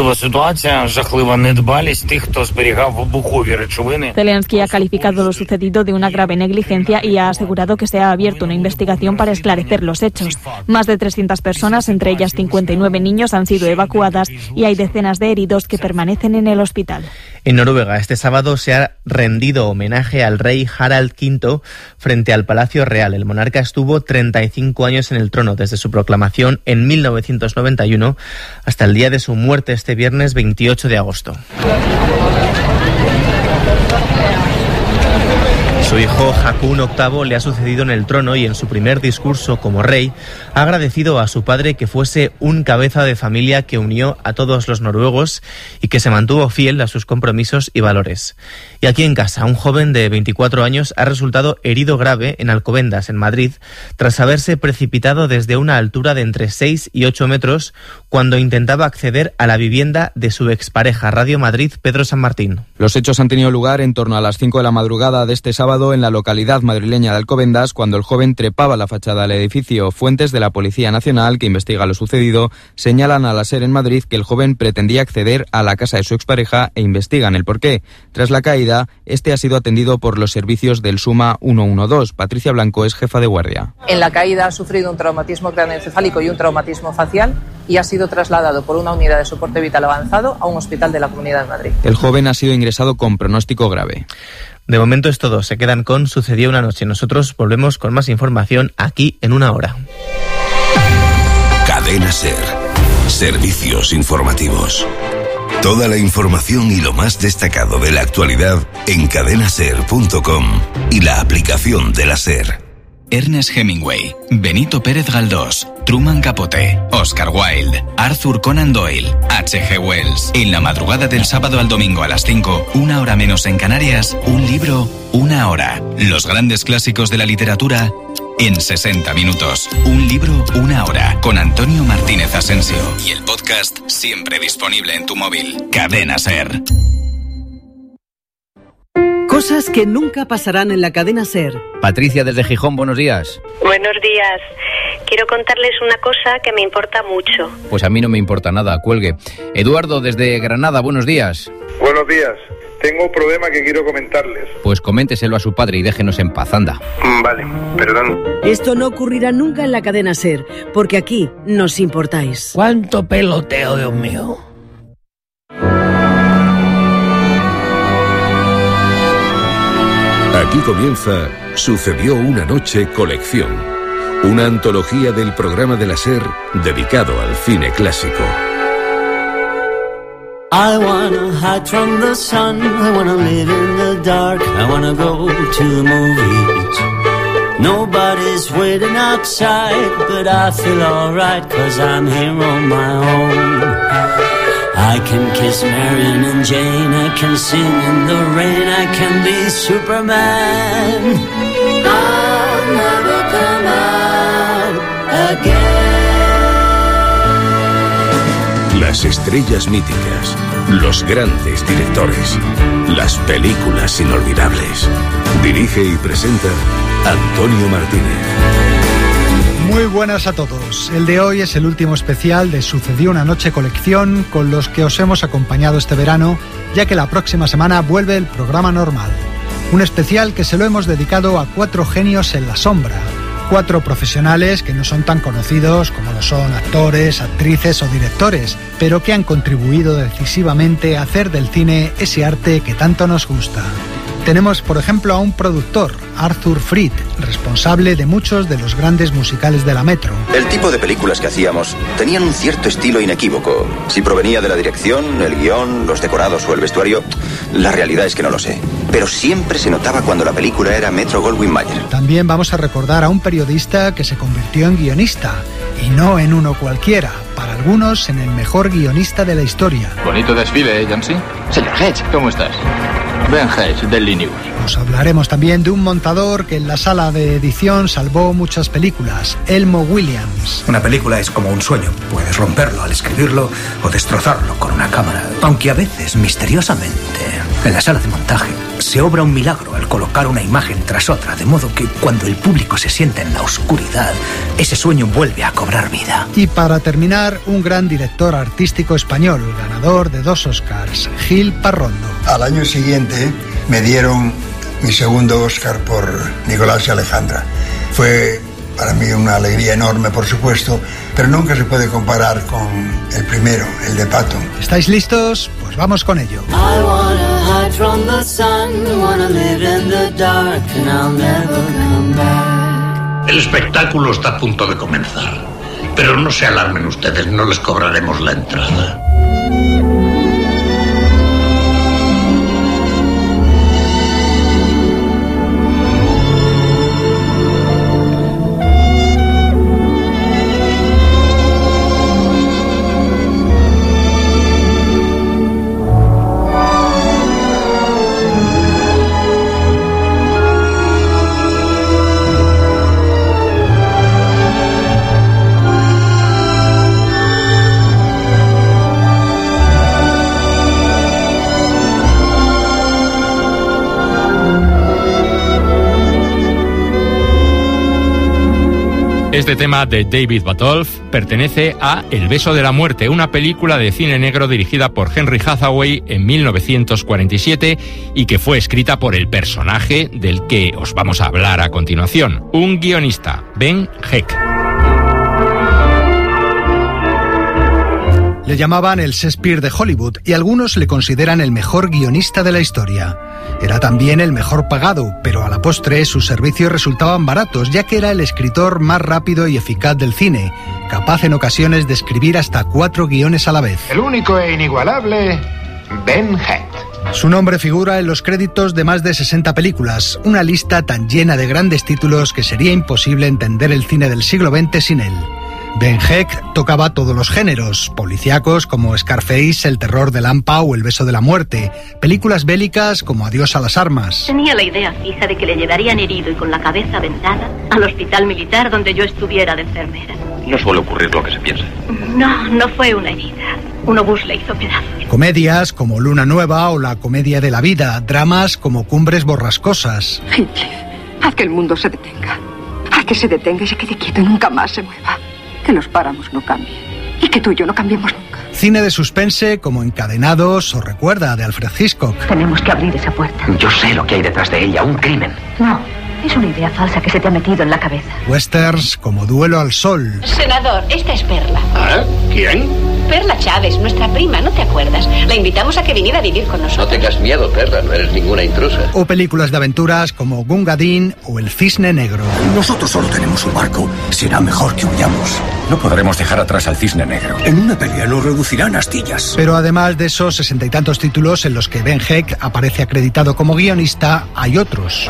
Speaker 5: Zelensky ha calificado lo sucedido de una grave negligencia y ha asegurado que se ha abierto una investigación para esclarecer los hechos. Más de 300 personas, entre ellas 59 niños, han sido evacuadas y hay decenas de heridos que permanecen en el hospital.
Speaker 25: En Noruega, este sábado se ha rendido homenaje al rey Harald V frente al Palacio Real. El monarca estuvo 35 años en el trono, desde su proclamación en 1991 hasta el día de su muerte este viernes 28 de agosto. Su hijo Haakon VIII le ha sucedido en el trono y en su primer discurso como rey ha agradecido a su padre que fuese un cabeza de familia que unió a todos los noruegos y que se mantuvo fiel a sus compromisos y valores. Y aquí en casa, un joven de 24 años ha resultado herido grave en Alcobendas, en Madrid, tras haberse precipitado desde una altura de entre 6 y 8 metros cuando intentaba acceder a la vivienda de su expareja. Radio Madrid, Pedro San Martín.
Speaker 8: Los hechos han tenido lugar en torno a las 5 de la madrugada de este sábado en la localidad madrileña de Alcobendas, cuando el joven trepaba la fachada del edificio. Fuentes de la Policía Nacional, que investiga lo sucedido, señalan a la SER en Madrid que el joven pretendía acceder a la casa de su expareja e investigan el porqué. Tras la caída, este ha sido atendido por los servicios del SUMA 112. Patricia Blanco es jefa de guardia.
Speaker 14: En la caída ha sufrido un traumatismo craneoencefálico y un traumatismo facial y ha sido trasladado por una unidad de soporte vital avanzado a un hospital de la Comunidad de Madrid.
Speaker 8: El joven ha sido ingresado con pronóstico grave.
Speaker 25: De momento es todo. Se quedan con Sucedió una noche. Nosotros volvemos con más información aquí en una hora.
Speaker 2: Cadena SER. Servicios informativos. Toda la información y lo más destacado de la actualidad en cadenaser.com y la aplicación de la SER.
Speaker 11: Ernest Hemingway, Benito Pérez Galdós, Truman Capote, Oscar Wilde, Arthur Conan Doyle, H.G. Wells. En la madrugada del sábado al domingo a las 5, una hora menos en Canarias, un libro, una hora. Los grandes clásicos de la literatura en 60 minutos. Un libro, una hora. Con Antonio Martínez Asensio. Y el podcast siempre disponible en tu móvil. Cadena SER.
Speaker 18: Cosas que nunca pasarán en la cadena SER.
Speaker 19: Patricia desde Gijón, buenos días.
Speaker 20: Buenos días. Quiero contarles una cosa que me importa mucho.
Speaker 19: Pues a mí no me importa nada, cuelgue. Eduardo desde Granada, buenos días.
Speaker 27: Buenos días. Tengo un problema que quiero comentarles.
Speaker 19: Pues coménteselo a su padre y déjenos en paz, anda.
Speaker 27: Vale, perdón.
Speaker 18: Esto no ocurrirá nunca en la cadena SER, porque aquí nos importáis.
Speaker 28: ¿Cuánto peloteo, Dios mío?
Speaker 2: Aquí comienza Sucedió una noche colección, una antología del programa de la SER dedicado al cine clásico.
Speaker 29: I wanna hide from the sun, I wanna live in the dark, I wanna go to the movies. Nobody's waiting outside, but I feel alright, 'cause I'm here on my own. I can kiss Marion and Jane, I can sing in the rain, I can be Superman. I'll never come out again.
Speaker 2: Las estrellas míticas, los grandes directores, las películas inolvidables. Dirige y presenta Antonio Martínez.
Speaker 30: Muy buenas a todos. El de hoy es el último especial de Sucedió una noche colección con los que os hemos acompañado este verano, ya que la próxima semana vuelve el programa normal. Un especial que se lo hemos dedicado a 4 genios en la sombra. 4 profesionales que no son tan conocidos como lo son actores, actrices o directores, pero que han contribuido decisivamente a hacer del cine ese arte que tanto nos gusta. Tenemos, por ejemplo, a un productor, Arthur Freed, responsable de muchos de los grandes musicales de la Metro.
Speaker 31: El tipo de películas que hacíamos tenían un cierto estilo inequívoco. Si provenía de la dirección, el guión, los decorados o el vestuario, la realidad es que no lo sé. Pero siempre se notaba cuando la película era Metro-Goldwyn-Mayer.
Speaker 30: También vamos a recordar a un periodista que se convirtió en guionista Y no en uno cualquiera, para algunos en el mejor guionista de la historia.
Speaker 3: Bonito desfile, Jansi. Señor Hedge, ¿cómo estás? Ben Hedge, del News.
Speaker 30: Os hablaremos también de un montador que en la sala de edición salvó muchas películas, Elmo Williams.
Speaker 4: Una película es como un sueño. Puedes romperlo al escribirlo o destrozarlo con una cámara. Aunque a veces, misteriosamente, en la sala de montaje se obra un milagro al colocar una imagen tras otra, de modo que cuando el público se sienta en la oscuridad, ese sueño vuelve a cobrar vida.
Speaker 30: Y para terminar, un gran director artístico español, ganador de 2 Oscars, Gil Parrondo.
Speaker 6: Al año siguiente me dieron mi segundo Oscar por Nicolás y Alejandra. Fue para mí una alegría enorme, por supuesto, pero nunca se puede comparar con el primero, el de Patton.
Speaker 30: ¿Estáis listos? Pues vamos con ello.
Speaker 28: El espectáculo está a punto de comenzar, pero no se alarmen ustedes, no les cobraremos la entrada.
Speaker 1: Este tema de David Botolph pertenece a El beso de la muerte, una película de cine negro dirigida por Henry Hathaway en 1947 y que fue escrita por el personaje del que os vamos a hablar a continuación, un guionista, Ben Heck.
Speaker 30: Le llamaban el Shakespeare de Hollywood y algunos le consideran el mejor guionista de la historia. Era también el mejor pagado, pero a la postre sus servicios resultaban baratos, ya que era el escritor más rápido y eficaz del cine, capaz en ocasiones de escribir hasta 4 guiones a la vez.
Speaker 7: El único e inigualable Ben Heck.
Speaker 30: Su nombre figura en los créditos de más de 60 películas, una lista tan llena de grandes títulos que sería imposible entender el cine del siglo XX sin él. Ben Heck tocaba todos los géneros, policíacos como Scarface, El terror de Lampa o El beso de la muerte, películas bélicas como Adiós a las armas.
Speaker 9: Tenía la idea fija de que le llevarían herido y con la cabeza vendada al hospital militar donde yo estuviera de enfermera.
Speaker 10: No suele ocurrir lo que se piensa.
Speaker 9: No fue una herida. Un obús le hizo pedazos.
Speaker 30: Comedias como Luna Nueva o La comedia de la vida, dramas como Cumbres borrascosas.
Speaker 12: Heathcliff, haz que el mundo se detenga. Haz que se detenga y se quede quieto y nunca más se mueva. Que los páramos no cambien y que tú y yo no cambiemos nunca.
Speaker 30: Cine de suspense como Encadenados o Recuerda, de Alfred Hitchcock.
Speaker 12: Tenemos que abrir esa puerta.
Speaker 10: Yo sé lo que hay detrás de ella, un crimen.
Speaker 12: No, es una idea falsa que se te ha metido en la cabeza.
Speaker 30: Westerns como Duelo al Sol.
Speaker 9: Senador, esta es Perla.
Speaker 10: ¿Ah? ¿Quién?
Speaker 9: Perla Chávez, nuestra prima, ¿no te acuerdas? La invitamos a que viniera a vivir con nosotros.
Speaker 10: No tengas miedo, Perla, no eres ninguna intrusa.
Speaker 30: O películas de aventuras como Gunga Din o El Cisne Negro.
Speaker 4: Nosotros solo tenemos un barco. Será mejor que huyamos.
Speaker 10: No podremos dejar atrás al Cisne Negro.
Speaker 4: En una pelea nos reducirán a astillas.
Speaker 30: Pero además de esos 60 y tantos títulos en los que Ben Heck aparece acreditado como guionista, hay otros.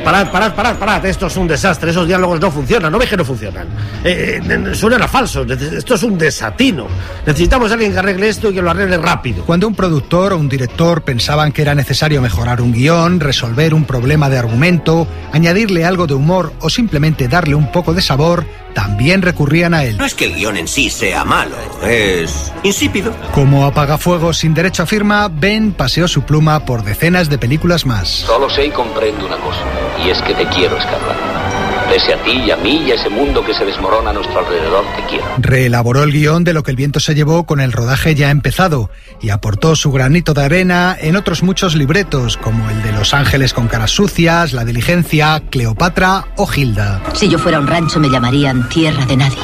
Speaker 28: Parad. Esto es un desastre. Esos diálogos no funcionan. ¿No ves que no funcionan? Suenan a falsos. Esto es un desatino. Necesitamos a alguien que arregle esto y que lo arregle rápido.
Speaker 30: Cuando un productor o un director pensaban que era necesario mejorar un guión, resolver un problema de argumento, añadirle algo de humor o simplemente darle un poco de sabor, también recurrían a él.
Speaker 4: No es que el guión en sí sea malo, es insípido.
Speaker 30: Como apagafuegos sin derecho a firma, Ben paseó su pluma por decenas de películas más.
Speaker 10: Solo sé y comprendo una cosa, y es que te quiero, Scarlett. Pese a ti y a mí y a ese mundo que se desmorona a nuestro alrededor, te quiero.
Speaker 30: Reelaboró el guión de Lo que el viento se llevó con el rodaje ya empezado y aportó su granito de arena en otros muchos libretos, como el de Los ángeles con caras sucias, La diligencia, Cleopatra o Hilda.
Speaker 12: Si yo fuera un rancho me llamarían Tierra de Nadie.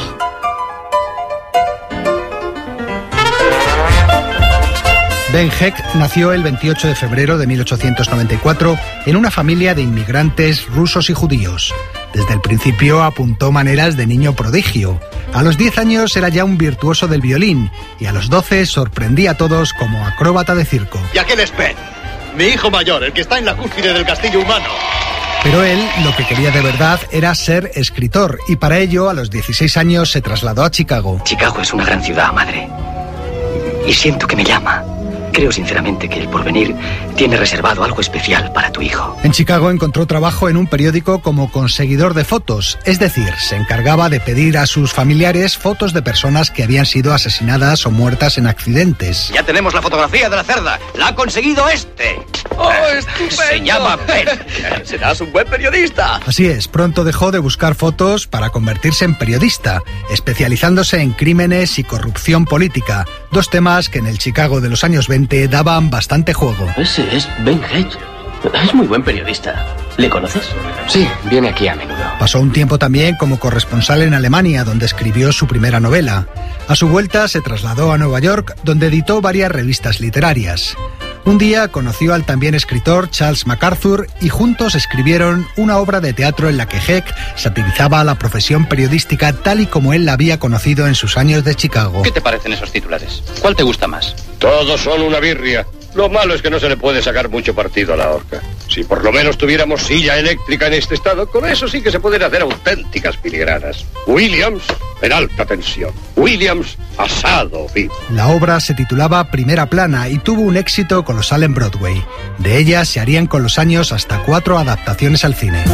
Speaker 30: Ben Heck nació el 28 de febrero de 1894 en una familia de inmigrantes rusos y judíos. Desde el principio apuntó maneras de niño prodigio. A los 10 años era ya un virtuoso del violín y a los 12 sorprendía a todos como acróbata de circo.
Speaker 13: ¿Y a qué les ven? Mi hijo mayor, el que está en la cúspide del castillo humano.
Speaker 30: Pero él lo que quería de verdad era ser escritor y para ello a los 16 años se trasladó a Chicago.
Speaker 5: Chicago es una gran ciudad, madre. Y siento que me llama. Creo sinceramente que el porvenir tiene reservado algo especial para tu hijo.
Speaker 30: En Chicago encontró trabajo en un periódico como conseguidor de fotos, es decir, se encargaba de pedir a sus familiares fotos de personas que habían sido asesinadas o muertas en accidentes.
Speaker 10: Ya tenemos la fotografía de la cerda. La ha conseguido este.
Speaker 5: ¡Oh, estupendo!
Speaker 10: Se llama Ben. Serás un buen periodista.
Speaker 30: Así es, pronto dejó de buscar fotos para convertirse en periodista, especializándose en crímenes y corrupción política, dos temas que en el Chicago de los años 20 daban bastante juego.
Speaker 5: Ese es Ben Hedge. Es muy buen periodista. ¿Le conoces?
Speaker 3: Sí, viene aquí a menudo.
Speaker 30: Pasó un tiempo también como corresponsal en Alemania, donde escribió su primera novela. A su vuelta se trasladó a Nueva York, donde editó varias revistas literarias. Un día conoció al también escritor Charles MacArthur y juntos escribieron una obra de teatro en la que Heck satirizaba a la profesión periodística tal y como él la había conocido en sus años de Chicago.
Speaker 10: ¿Qué te parecen esos titulares? ¿Cuál te gusta más?
Speaker 13: Todos son una birria. Lo malo es que no se le puede sacar mucho partido a la horca. Si por lo menos tuviéramos silla eléctrica en este estado, con eso sí que se pueden hacer auténticas filigranas. Williams en alta tensión. Williams asado vivo.
Speaker 30: La obra se titulaba Primera Plana y tuvo un éxito colosal en Broadway. De ella se harían con los años hasta 4 adaptaciones al cine.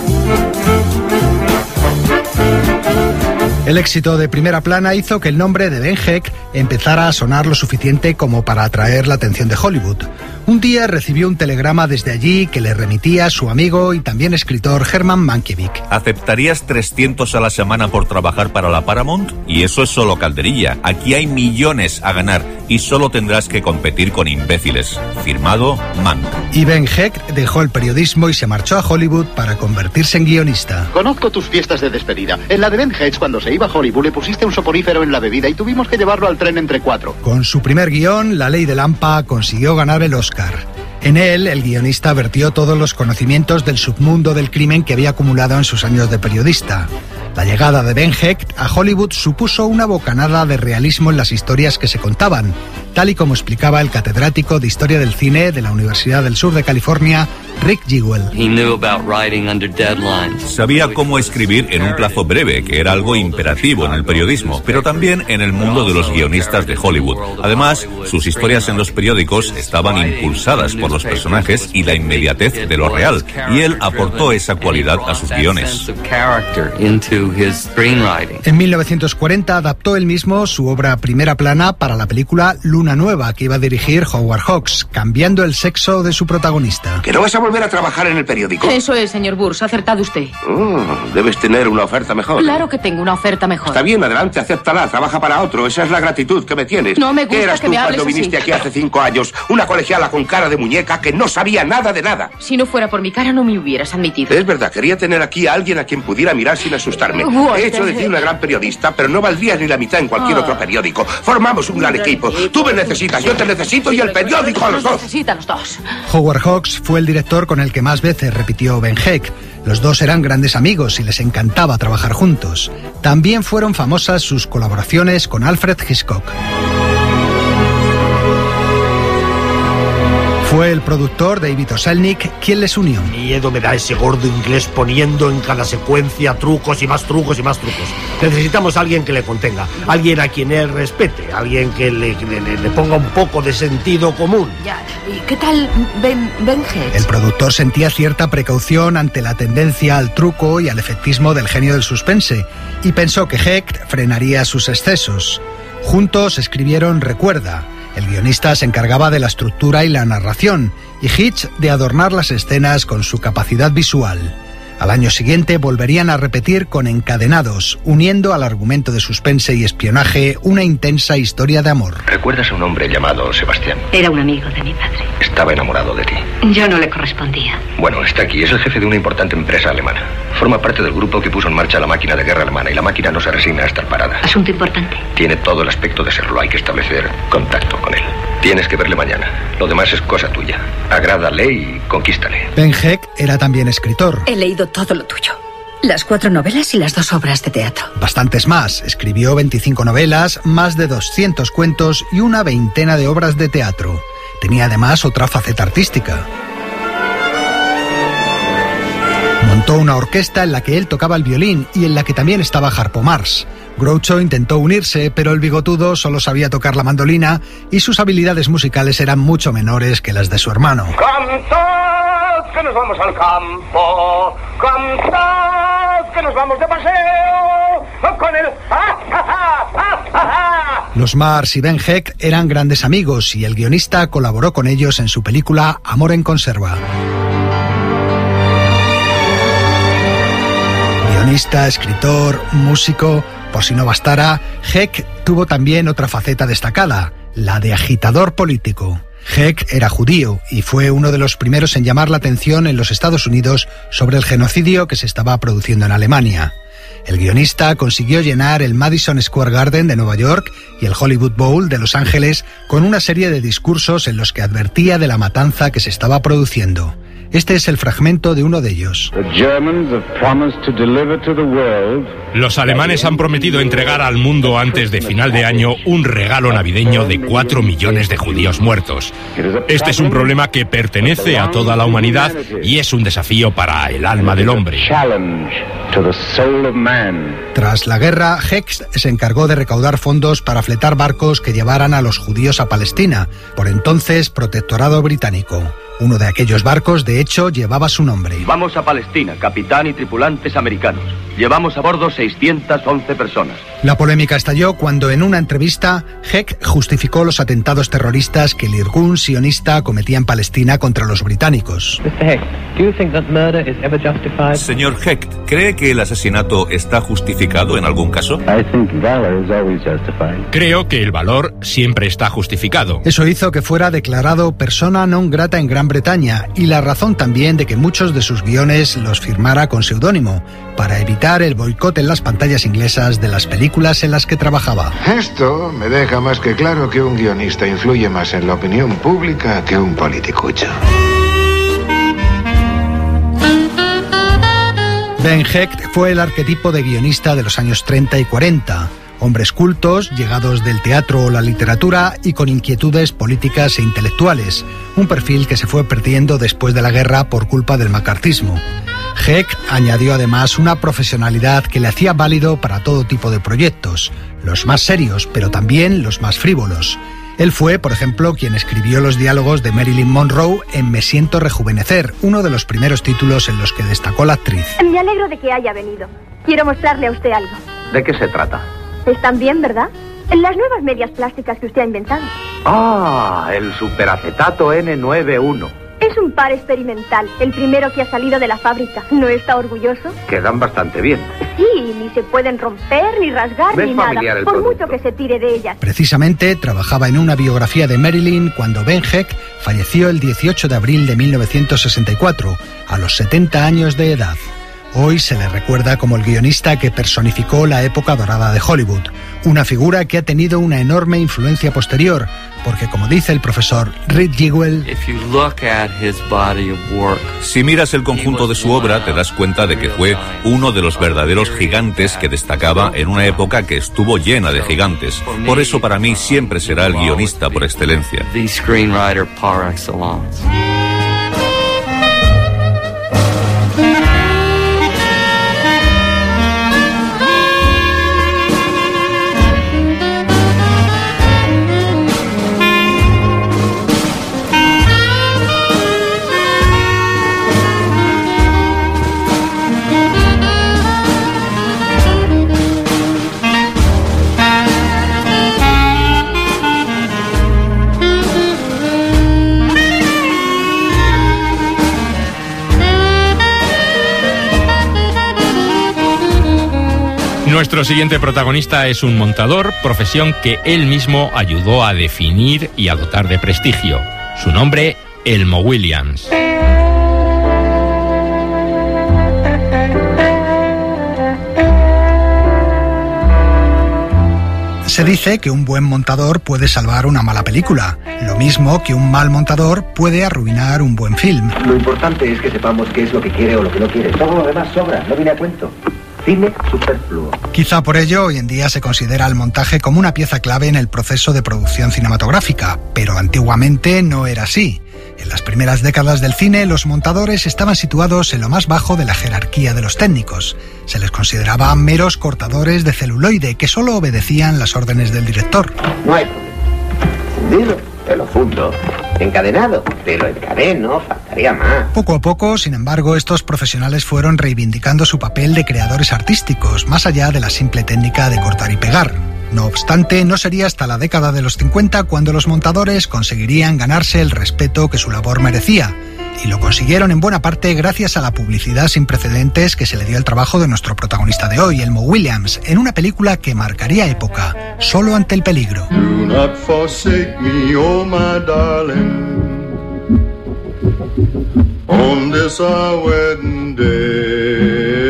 Speaker 30: El éxito de Primera Plana hizo que el nombre de Ben Heck empezara a sonar lo suficiente como para atraer la atención de Hollywood. Un día recibió un telegrama desde allí que le remitía a su amigo y también escritor Herman Mankiewicz.
Speaker 14: ¿Aceptarías 300 a la semana por trabajar para la Paramount? Y eso es solo calderilla. Aquí hay millones a ganar y solo tendrás que competir con imbéciles. Firmado, Mank.
Speaker 30: Y Ben Heck dejó el periodismo y se marchó a Hollywood para convertirse en guionista.
Speaker 7: Conozco tus fiestas de despedida. En la de Ben Hedge, cuando se iba a Hollywood, le pusiste un soporífero en la bebida y tuvimos que llevarlo al tren entre 4.
Speaker 30: Con su primer guión, La Ley de Lampa, consiguió ganar el Oscar. En él, el guionista vertió todos los conocimientos del submundo del crimen que había acumulado en sus años de periodista. La llegada de Ben Heck a Hollywood supuso una bocanada de realismo en las historias que se contaban, tal y como explicaba el catedrático de Historia del Cine de la Universidad del Sur de California, Rick Jewell.
Speaker 14: Sabía cómo escribir en un plazo breve, que era algo imperativo en el periodismo, pero también en el mundo de los guionistas de Hollywood. Además, sus historias en los periódicos estaban impulsadas por los personajes y la inmediatez de lo real, y él aportó esa cualidad a sus guiones.
Speaker 30: En 1940 adaptó él mismo su obra Primera Plana para la película Luna Nueva, que iba a dirigir Howard Hawks, cambiando el sexo de su protagonista.
Speaker 31: ¿Que no vas a volver a trabajar en el periódico?
Speaker 15: Eso es, señor Burns, ha acertado usted.
Speaker 31: Debes tener una oferta mejor.
Speaker 15: Claro que tengo una oferta mejor.
Speaker 31: Está bien, adelante, acéptala, trabaja para otro. Esa es la gratitud que me tienes.
Speaker 15: No me gusta
Speaker 31: ¿Qué eras
Speaker 15: que
Speaker 31: tú
Speaker 15: me hables
Speaker 31: cuando viniste
Speaker 15: así?
Speaker 31: aquí hace 5 años? Una colegiala con cara de muñeca que no sabía nada de nada.
Speaker 15: Si no fuera por mi cara, no me hubieras admitido.
Speaker 31: Es verdad, quería tener aquí a alguien a quien pudiera mirar sin asustarme.
Speaker 15: Walter.
Speaker 31: He hecho de ti una gran periodista, pero no valdrías ni la mitad en cualquier otro periódico. Formamos un gran equipo. Tú me necesitas, yo te necesito y el periódico a los dos.
Speaker 15: Necesita a los dos.
Speaker 30: Howard Hawks fue el director con el que más veces repitió Ben Heck. Los dos eran grandes amigos y les encantaba trabajar juntos. También fueron famosas sus colaboraciones con Alfred Hitchcock. Fue el productor David O. Selznick quien les unió.
Speaker 28: Miedo me da ese gordo inglés poniendo en cada secuencia trucos y más trucos y más trucos. Necesitamos a alguien que le contenga, alguien a quien él respete, alguien que le ponga un poco de sentido común.
Speaker 15: Ya, ¿y qué tal Ben Hedge?
Speaker 30: El productor sentía cierta precaución ante la tendencia al truco y al efectismo del genio del suspense y pensó que Heck frenaría sus excesos. Juntos escribieron Recuerda. El guionista se encargaba de la estructura y la narración, y Hitch de adornar las escenas con su capacidad visual. Al año siguiente volverían a repetir con Encadenados, uniendo al argumento de suspense y espionaje una intensa historia de amor.
Speaker 31: ¿Recuerdas a un hombre llamado Sebastián?
Speaker 9: Era un amigo de mi padre.
Speaker 31: Estaba enamorado de ti.
Speaker 9: Yo no le correspondía.
Speaker 31: Bueno, está aquí. Es el jefe de una importante empresa alemana. Forma parte del grupo que puso en marcha la máquina de guerra alemana y la máquina no se resigna a estar parada.
Speaker 9: Asunto importante.
Speaker 31: Tiene todo el aspecto de serlo. Hay que establecer contacto con él. Tienes que verle mañana. Lo demás es cosa tuya. Agrádale y conquístale.
Speaker 30: Ben Heck era también escritor.
Speaker 15: He leído todo lo tuyo. Las 4 novelas y las 2 obras de teatro.
Speaker 30: Bastantes más. Escribió 25 novelas, más de 200 cuentos y una veintena de obras de teatro. Tenía además otra faceta artística. Montó una orquesta en la que él tocaba el violín y en la que también estaba Harpo Marx. Groucho intentó unirse, pero el bigotudo solo sabía tocar la mandolina y sus habilidades musicales eran mucho menores que las de su hermano.
Speaker 8: ¡Cantad, que nos vamos al campo! ¡Cantad, que nos vamos de paseo! ¡Con el...
Speaker 30: Los Marx y Ben Hecht eran grandes amigos y el guionista colaboró con ellos en su película Amor en conserva. Guionista, escritor, músico, por si no bastara, Hecht tuvo también otra faceta destacada, la de agitador político. Hecht era judío y fue uno de los primeros en llamar la atención en los Estados Unidos sobre el genocidio que se estaba produciendo en Alemania. El guionista consiguió llenar el Madison Square Garden de Nueva York y el Hollywood Bowl de Los Ángeles con una serie de discursos en los que advertía de la matanza que se estaba produciendo. Este es el fragmento de uno de ellos.
Speaker 1: Los alemanes han prometido entregar al mundo antes de final de año un regalo navideño de 4 millones de judíos muertos. Este es un problema que pertenece a toda la humanidad y es un desafío para el alma del hombre.
Speaker 30: Tras la guerra, Hecht se encargó de recaudar fondos para fletar barcos que llevaran a los judíos a Palestina, por entonces protectorado británico. Uno de aquellos barcos, de hecho, llevaba su nombre.
Speaker 11: Vamos a Palestina, capitán y tripulantes americanos. Llevamos a bordo 611 personas.
Speaker 30: La polémica estalló cuando en una entrevista Hecht justificó los atentados terroristas que el Irgun sionista cometía en Palestina contra los británicos.
Speaker 14: Señor Hecht, ¿cree que el asesinato está justificado en algún caso?
Speaker 1: Creo que el valor siempre está justificado.
Speaker 30: Eso hizo que fuera declarado persona non grata en Gran Bretaña y la razón también de que muchos de sus guiones los firmara con seudónimo, para evitar el boicot en las pantallas inglesas de las películas en las que trabajaba.
Speaker 16: Esto me deja más que claro que un guionista influye más en la opinión pública que un politicucho.
Speaker 30: Ben Hecht fue el arquetipo de guionista de los años 30 y 40. Hombres cultos, llegados del teatro o la literatura y con inquietudes políticas e intelectuales, un perfil que se fue perdiendo después de la guerra por culpa del macartismo. Hecht añadió además una profesionalidad que le hacía válido para todo tipo de proyectos, los más serios, pero también los más frívolos. Él fue, por ejemplo, quien escribió los diálogos de Marilyn Monroe en Me siento rejuvenecer, uno de los primeros títulos en los que destacó la actriz.
Speaker 17: Me alegro de que haya venido. Quiero mostrarle a usted algo.
Speaker 11: ¿De qué se trata?
Speaker 17: Están bien, ¿verdad? Las nuevas medias plásticas que usted ha inventado.
Speaker 11: Ah, el superacetato N91.
Speaker 17: Es un par experimental, el primero que ha salido de la fábrica. ¿No está orgulloso?
Speaker 11: Quedan bastante bien.
Speaker 17: Sí, ni se pueden romper, ni rasgar, ni nada, por mucho que se tire de ellas.
Speaker 30: Precisamente trabajaba en una biografía de Marilyn cuando Ben Hecht falleció el 18 de abril de 1964, a los 70 años de edad. Hoy se le recuerda como el guionista que personificó la época dorada de Hollywood, una figura que ha tenido una enorme influencia posterior, porque como dice el profesor Reed Jewell,
Speaker 14: si miras el conjunto de su obra te das cuenta de que fue uno de los verdaderos gigantes que destacaba en una época que estuvo llena de gigantes. Por eso para mí siempre será el guionista por excelencia.
Speaker 1: Nuestro siguiente protagonista es un montador, profesión que él mismo ayudó a definir y a dotar de prestigio. Su nombre, Elmo Williams.
Speaker 30: Se dice que un buen montador puede salvar una mala película, lo mismo que un mal montador puede arruinar un buen film.
Speaker 31: Lo importante es que sepamos qué es lo que quiere o lo que no quiere. Todo lo demás sobra, no viene a cuento. Cine superfluo.
Speaker 30: Quizá por ello hoy en día se considera el montaje como una pieza clave en el proceso de producción cinematográfica, pero antiguamente no era así. En las primeras décadas del cine, los montadores estaban situados en lo más bajo de la jerarquía de los técnicos. Se les consideraba meros cortadores de celuloide que solo obedecían las órdenes del director.
Speaker 18: No hay problema. Fundido, te lo fundo. Encadenado, te lo encadeno, faltaría más.
Speaker 30: Poco a poco, sin embargo, estos profesionales fueron reivindicando su papel de creadores artísticos, más allá de la simple técnica de cortar y pegar. No obstante, no sería hasta la década de los 50 cuando los montadores conseguirían ganarse el respeto que su labor merecía. Y lo consiguieron en buena parte gracias a la publicidad sin precedentes que se le dio al trabajo de nuestro protagonista de hoy, Elmo Williams, en una película que marcaría época, Solo ante el peligro.
Speaker 19: Do not forsake me, oh my darling, on this our wedding day.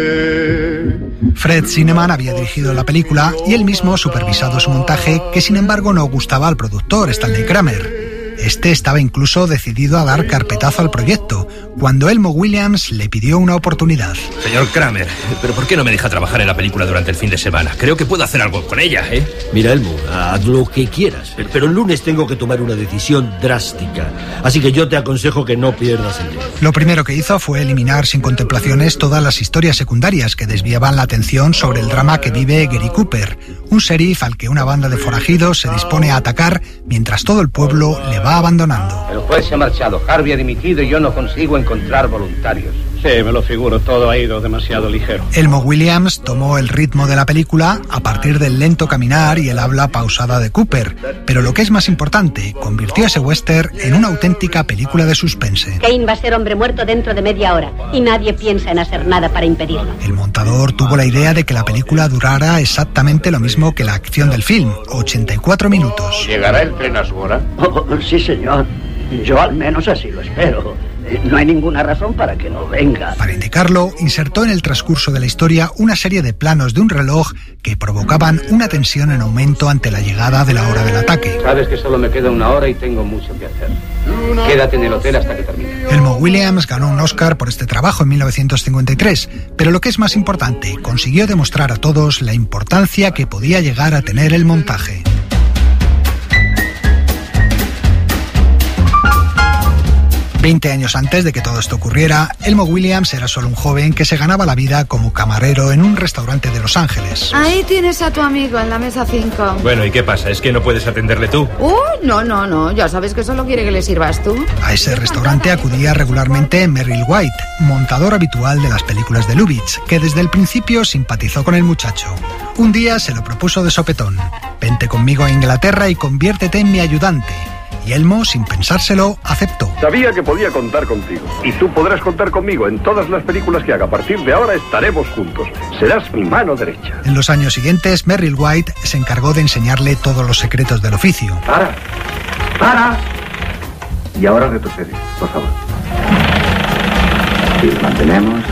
Speaker 30: Fred Zinnemann había dirigido la película y él mismo supervisado su montaje, que sin embargo no gustaba al productor Stanley Kramer. Este estaba incluso decidido a dar carpetazo al proyecto, cuando Elmo Williams le pidió una oportunidad.
Speaker 20: Señor Kramer, ¿pero por qué no me deja trabajar en la película durante el fin de semana? Creo que puedo hacer algo con ella, ¿eh?
Speaker 28: Mira, Elmo, haz lo que quieras, pero el lunes tengo que tomar una decisión drástica. Así que yo te aconsejo que no pierdas el tiempo.
Speaker 30: Lo primero que hizo fue eliminar sin contemplaciones todas las historias secundarias que desviaban la atención sobre el drama que vive Gary Cooper, un sheriff al que una banda de forajidos se dispone a atacar mientras todo el pueblo le va abandonando.
Speaker 21: El juez se ha marchado, Harvey ha dimitido y yo no consigo encontrar voluntarios.
Speaker 22: Sí, me lo figuro, todo ha ido demasiado ligero.
Speaker 30: Elmo Williams tomó el ritmo de la película a partir del lento caminar y el habla pausada de Cooper, pero lo que es más importante, convirtió ese western en una auténtica película de suspense.
Speaker 9: Kane va a ser hombre muerto dentro de media hora y nadie piensa en hacer nada para impedirlo.
Speaker 30: El montador tuvo la idea de que la película durara exactamente lo mismo que la acción del film, 84 minutos.
Speaker 13: ¿Llegará el tren a su hora?
Speaker 23: Oh, sí, señor. Yo al menos así lo espero. No hay ninguna razón para que no venga.
Speaker 30: Para indicarlo, insertó en el transcurso de la historia una serie de planos de un reloj que provocaban una tensión en aumento ante la llegada de la hora del ataque.
Speaker 21: Sabes que solo me queda una hora y tengo mucho que hacer. Quédate en el hotel hasta que termine.
Speaker 30: Elmo Williams ganó un Oscar por este trabajo en 1953, pero lo que es más importante, consiguió demostrar a todos la importancia que podía llegar a tener el montaje. 20 años antes de que todo esto ocurriera, Elmo Williams era solo un joven que se ganaba la vida como camarero en un restaurante de Los Ángeles.
Speaker 24: Ahí tienes a tu amigo en la mesa 5.
Speaker 1: Bueno, ¿y qué pasa? ¿Es que no puedes atenderle tú?
Speaker 24: No, ya sabes que solo quiere que le sirvas tú.
Speaker 30: A ese restaurante acudía regularmente Merrill White, montador habitual de las películas de Lubitsch, que desde el principio simpatizó con el muchacho. Un día se lo propuso de sopetón: vente conmigo a Inglaterra y conviértete en mi ayudante. Y Elmo, sin pensárselo, aceptó.
Speaker 13: Sabía que podía contar contigo. Y tú podrás contar conmigo en todas las películas que haga. A partir de ahora estaremos juntos. Serás mi mano derecha.
Speaker 30: En los años siguientes, Merrill White se encargó de enseñarle todos los secretos del oficio.
Speaker 13: ¡Para! Y ahora retrocede, por favor. Y lo mantenemos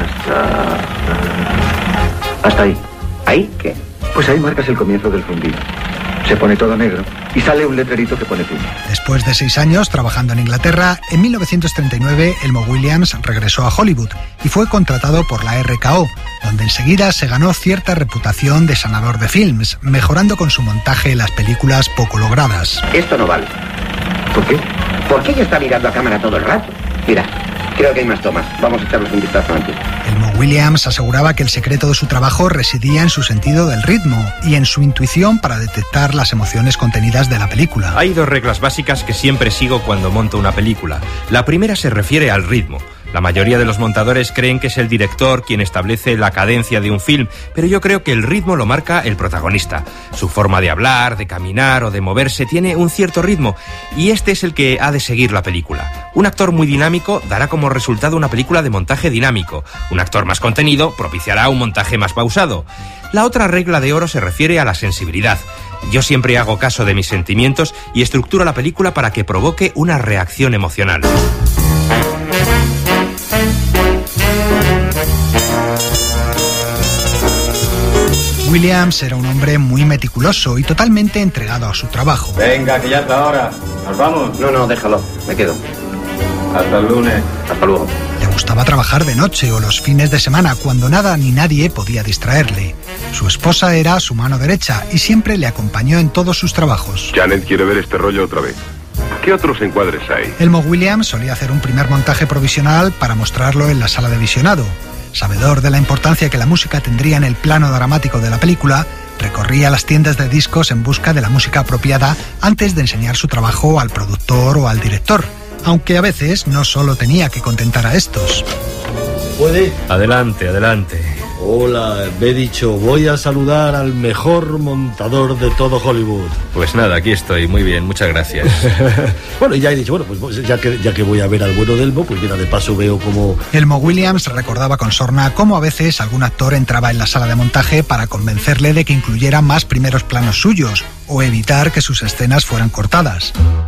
Speaker 13: hasta ahí. ¿Ahí qué? Pues ahí marcas el comienzo del fundido. Se pone todo negro y sale un letrerito que pone fin.
Speaker 30: Después de 6 años trabajando en Inglaterra, en 1939 Elmo Williams regresó a Hollywood y fue contratado por la RKO, donde enseguida se ganó cierta reputación de sanador de films, mejorando con su montaje las películas poco logradas.
Speaker 18: Esto no vale. ¿Por qué? Porque ella está mirando a cámara todo el rato. Mira, creo que hay más tomas. Vamos a echarles un vistazo antes.
Speaker 30: Elmo Williams aseguraba que el secreto de su trabajo residía en su sentido del ritmo y en su intuición para detectar las emociones contenidas de la película.
Speaker 1: Hay 2 reglas básicas que siempre sigo cuando monto una película. La primera se refiere al ritmo. La mayoría de los montadores creen que es el director quien establece la cadencia de un film, pero yo creo que el ritmo lo marca el protagonista. Su forma de hablar, de caminar o de moverse tiene un cierto ritmo, y este es el que ha de seguir la película. Un actor muy dinámico dará como resultado una película de montaje dinámico. Un actor más contenido propiciará un montaje más pausado. La otra regla de oro se refiere a la sensibilidad. Yo siempre hago caso de mis sentimientos y estructuro la película para que provoque una reacción emocional.
Speaker 30: Williams era un hombre muy meticuloso y totalmente entregado a su trabajo.
Speaker 22: Venga, que ya es la hora. ¿Nos vamos?
Speaker 18: No, déjalo. Me quedo.
Speaker 22: Hasta el lunes.
Speaker 18: Hasta luego.
Speaker 30: Le gustaba trabajar de noche o los fines de semana, cuando nada ni nadie podía distraerle. Su esposa era su mano derecha y siempre le acompañó en todos sus trabajos.
Speaker 13: Janet quiere ver este rollo otra vez.
Speaker 2: ¿Qué otros encuadres hay?
Speaker 30: Elmo Williams solía hacer un primer montaje provisional para mostrarlo en la sala de visionado. Sabedor de la importancia que la música tendría en el plano dramático de la película, recorría las tiendas de discos en busca de la música apropiada antes de enseñar su trabajo al productor o al director, aunque a veces no solo tenía que contentar a estos.
Speaker 28: ¿Puede?
Speaker 20: Adelante, adelante.
Speaker 28: Hola, me he dicho, voy a saludar al mejor montador de todo Hollywood.
Speaker 20: Pues nada, aquí estoy, muy bien, muchas gracias.
Speaker 28: Bueno, y ya he dicho, bueno, pues ya que voy a ver al bueno de Elmo, pues mira, de paso veo cómo...
Speaker 30: Elmo Williams recordaba con sorna cómo a veces algún actor entraba en la sala de montaje para convencerle de que incluyera más primeros planos suyos o evitar que sus escenas fueran cortadas.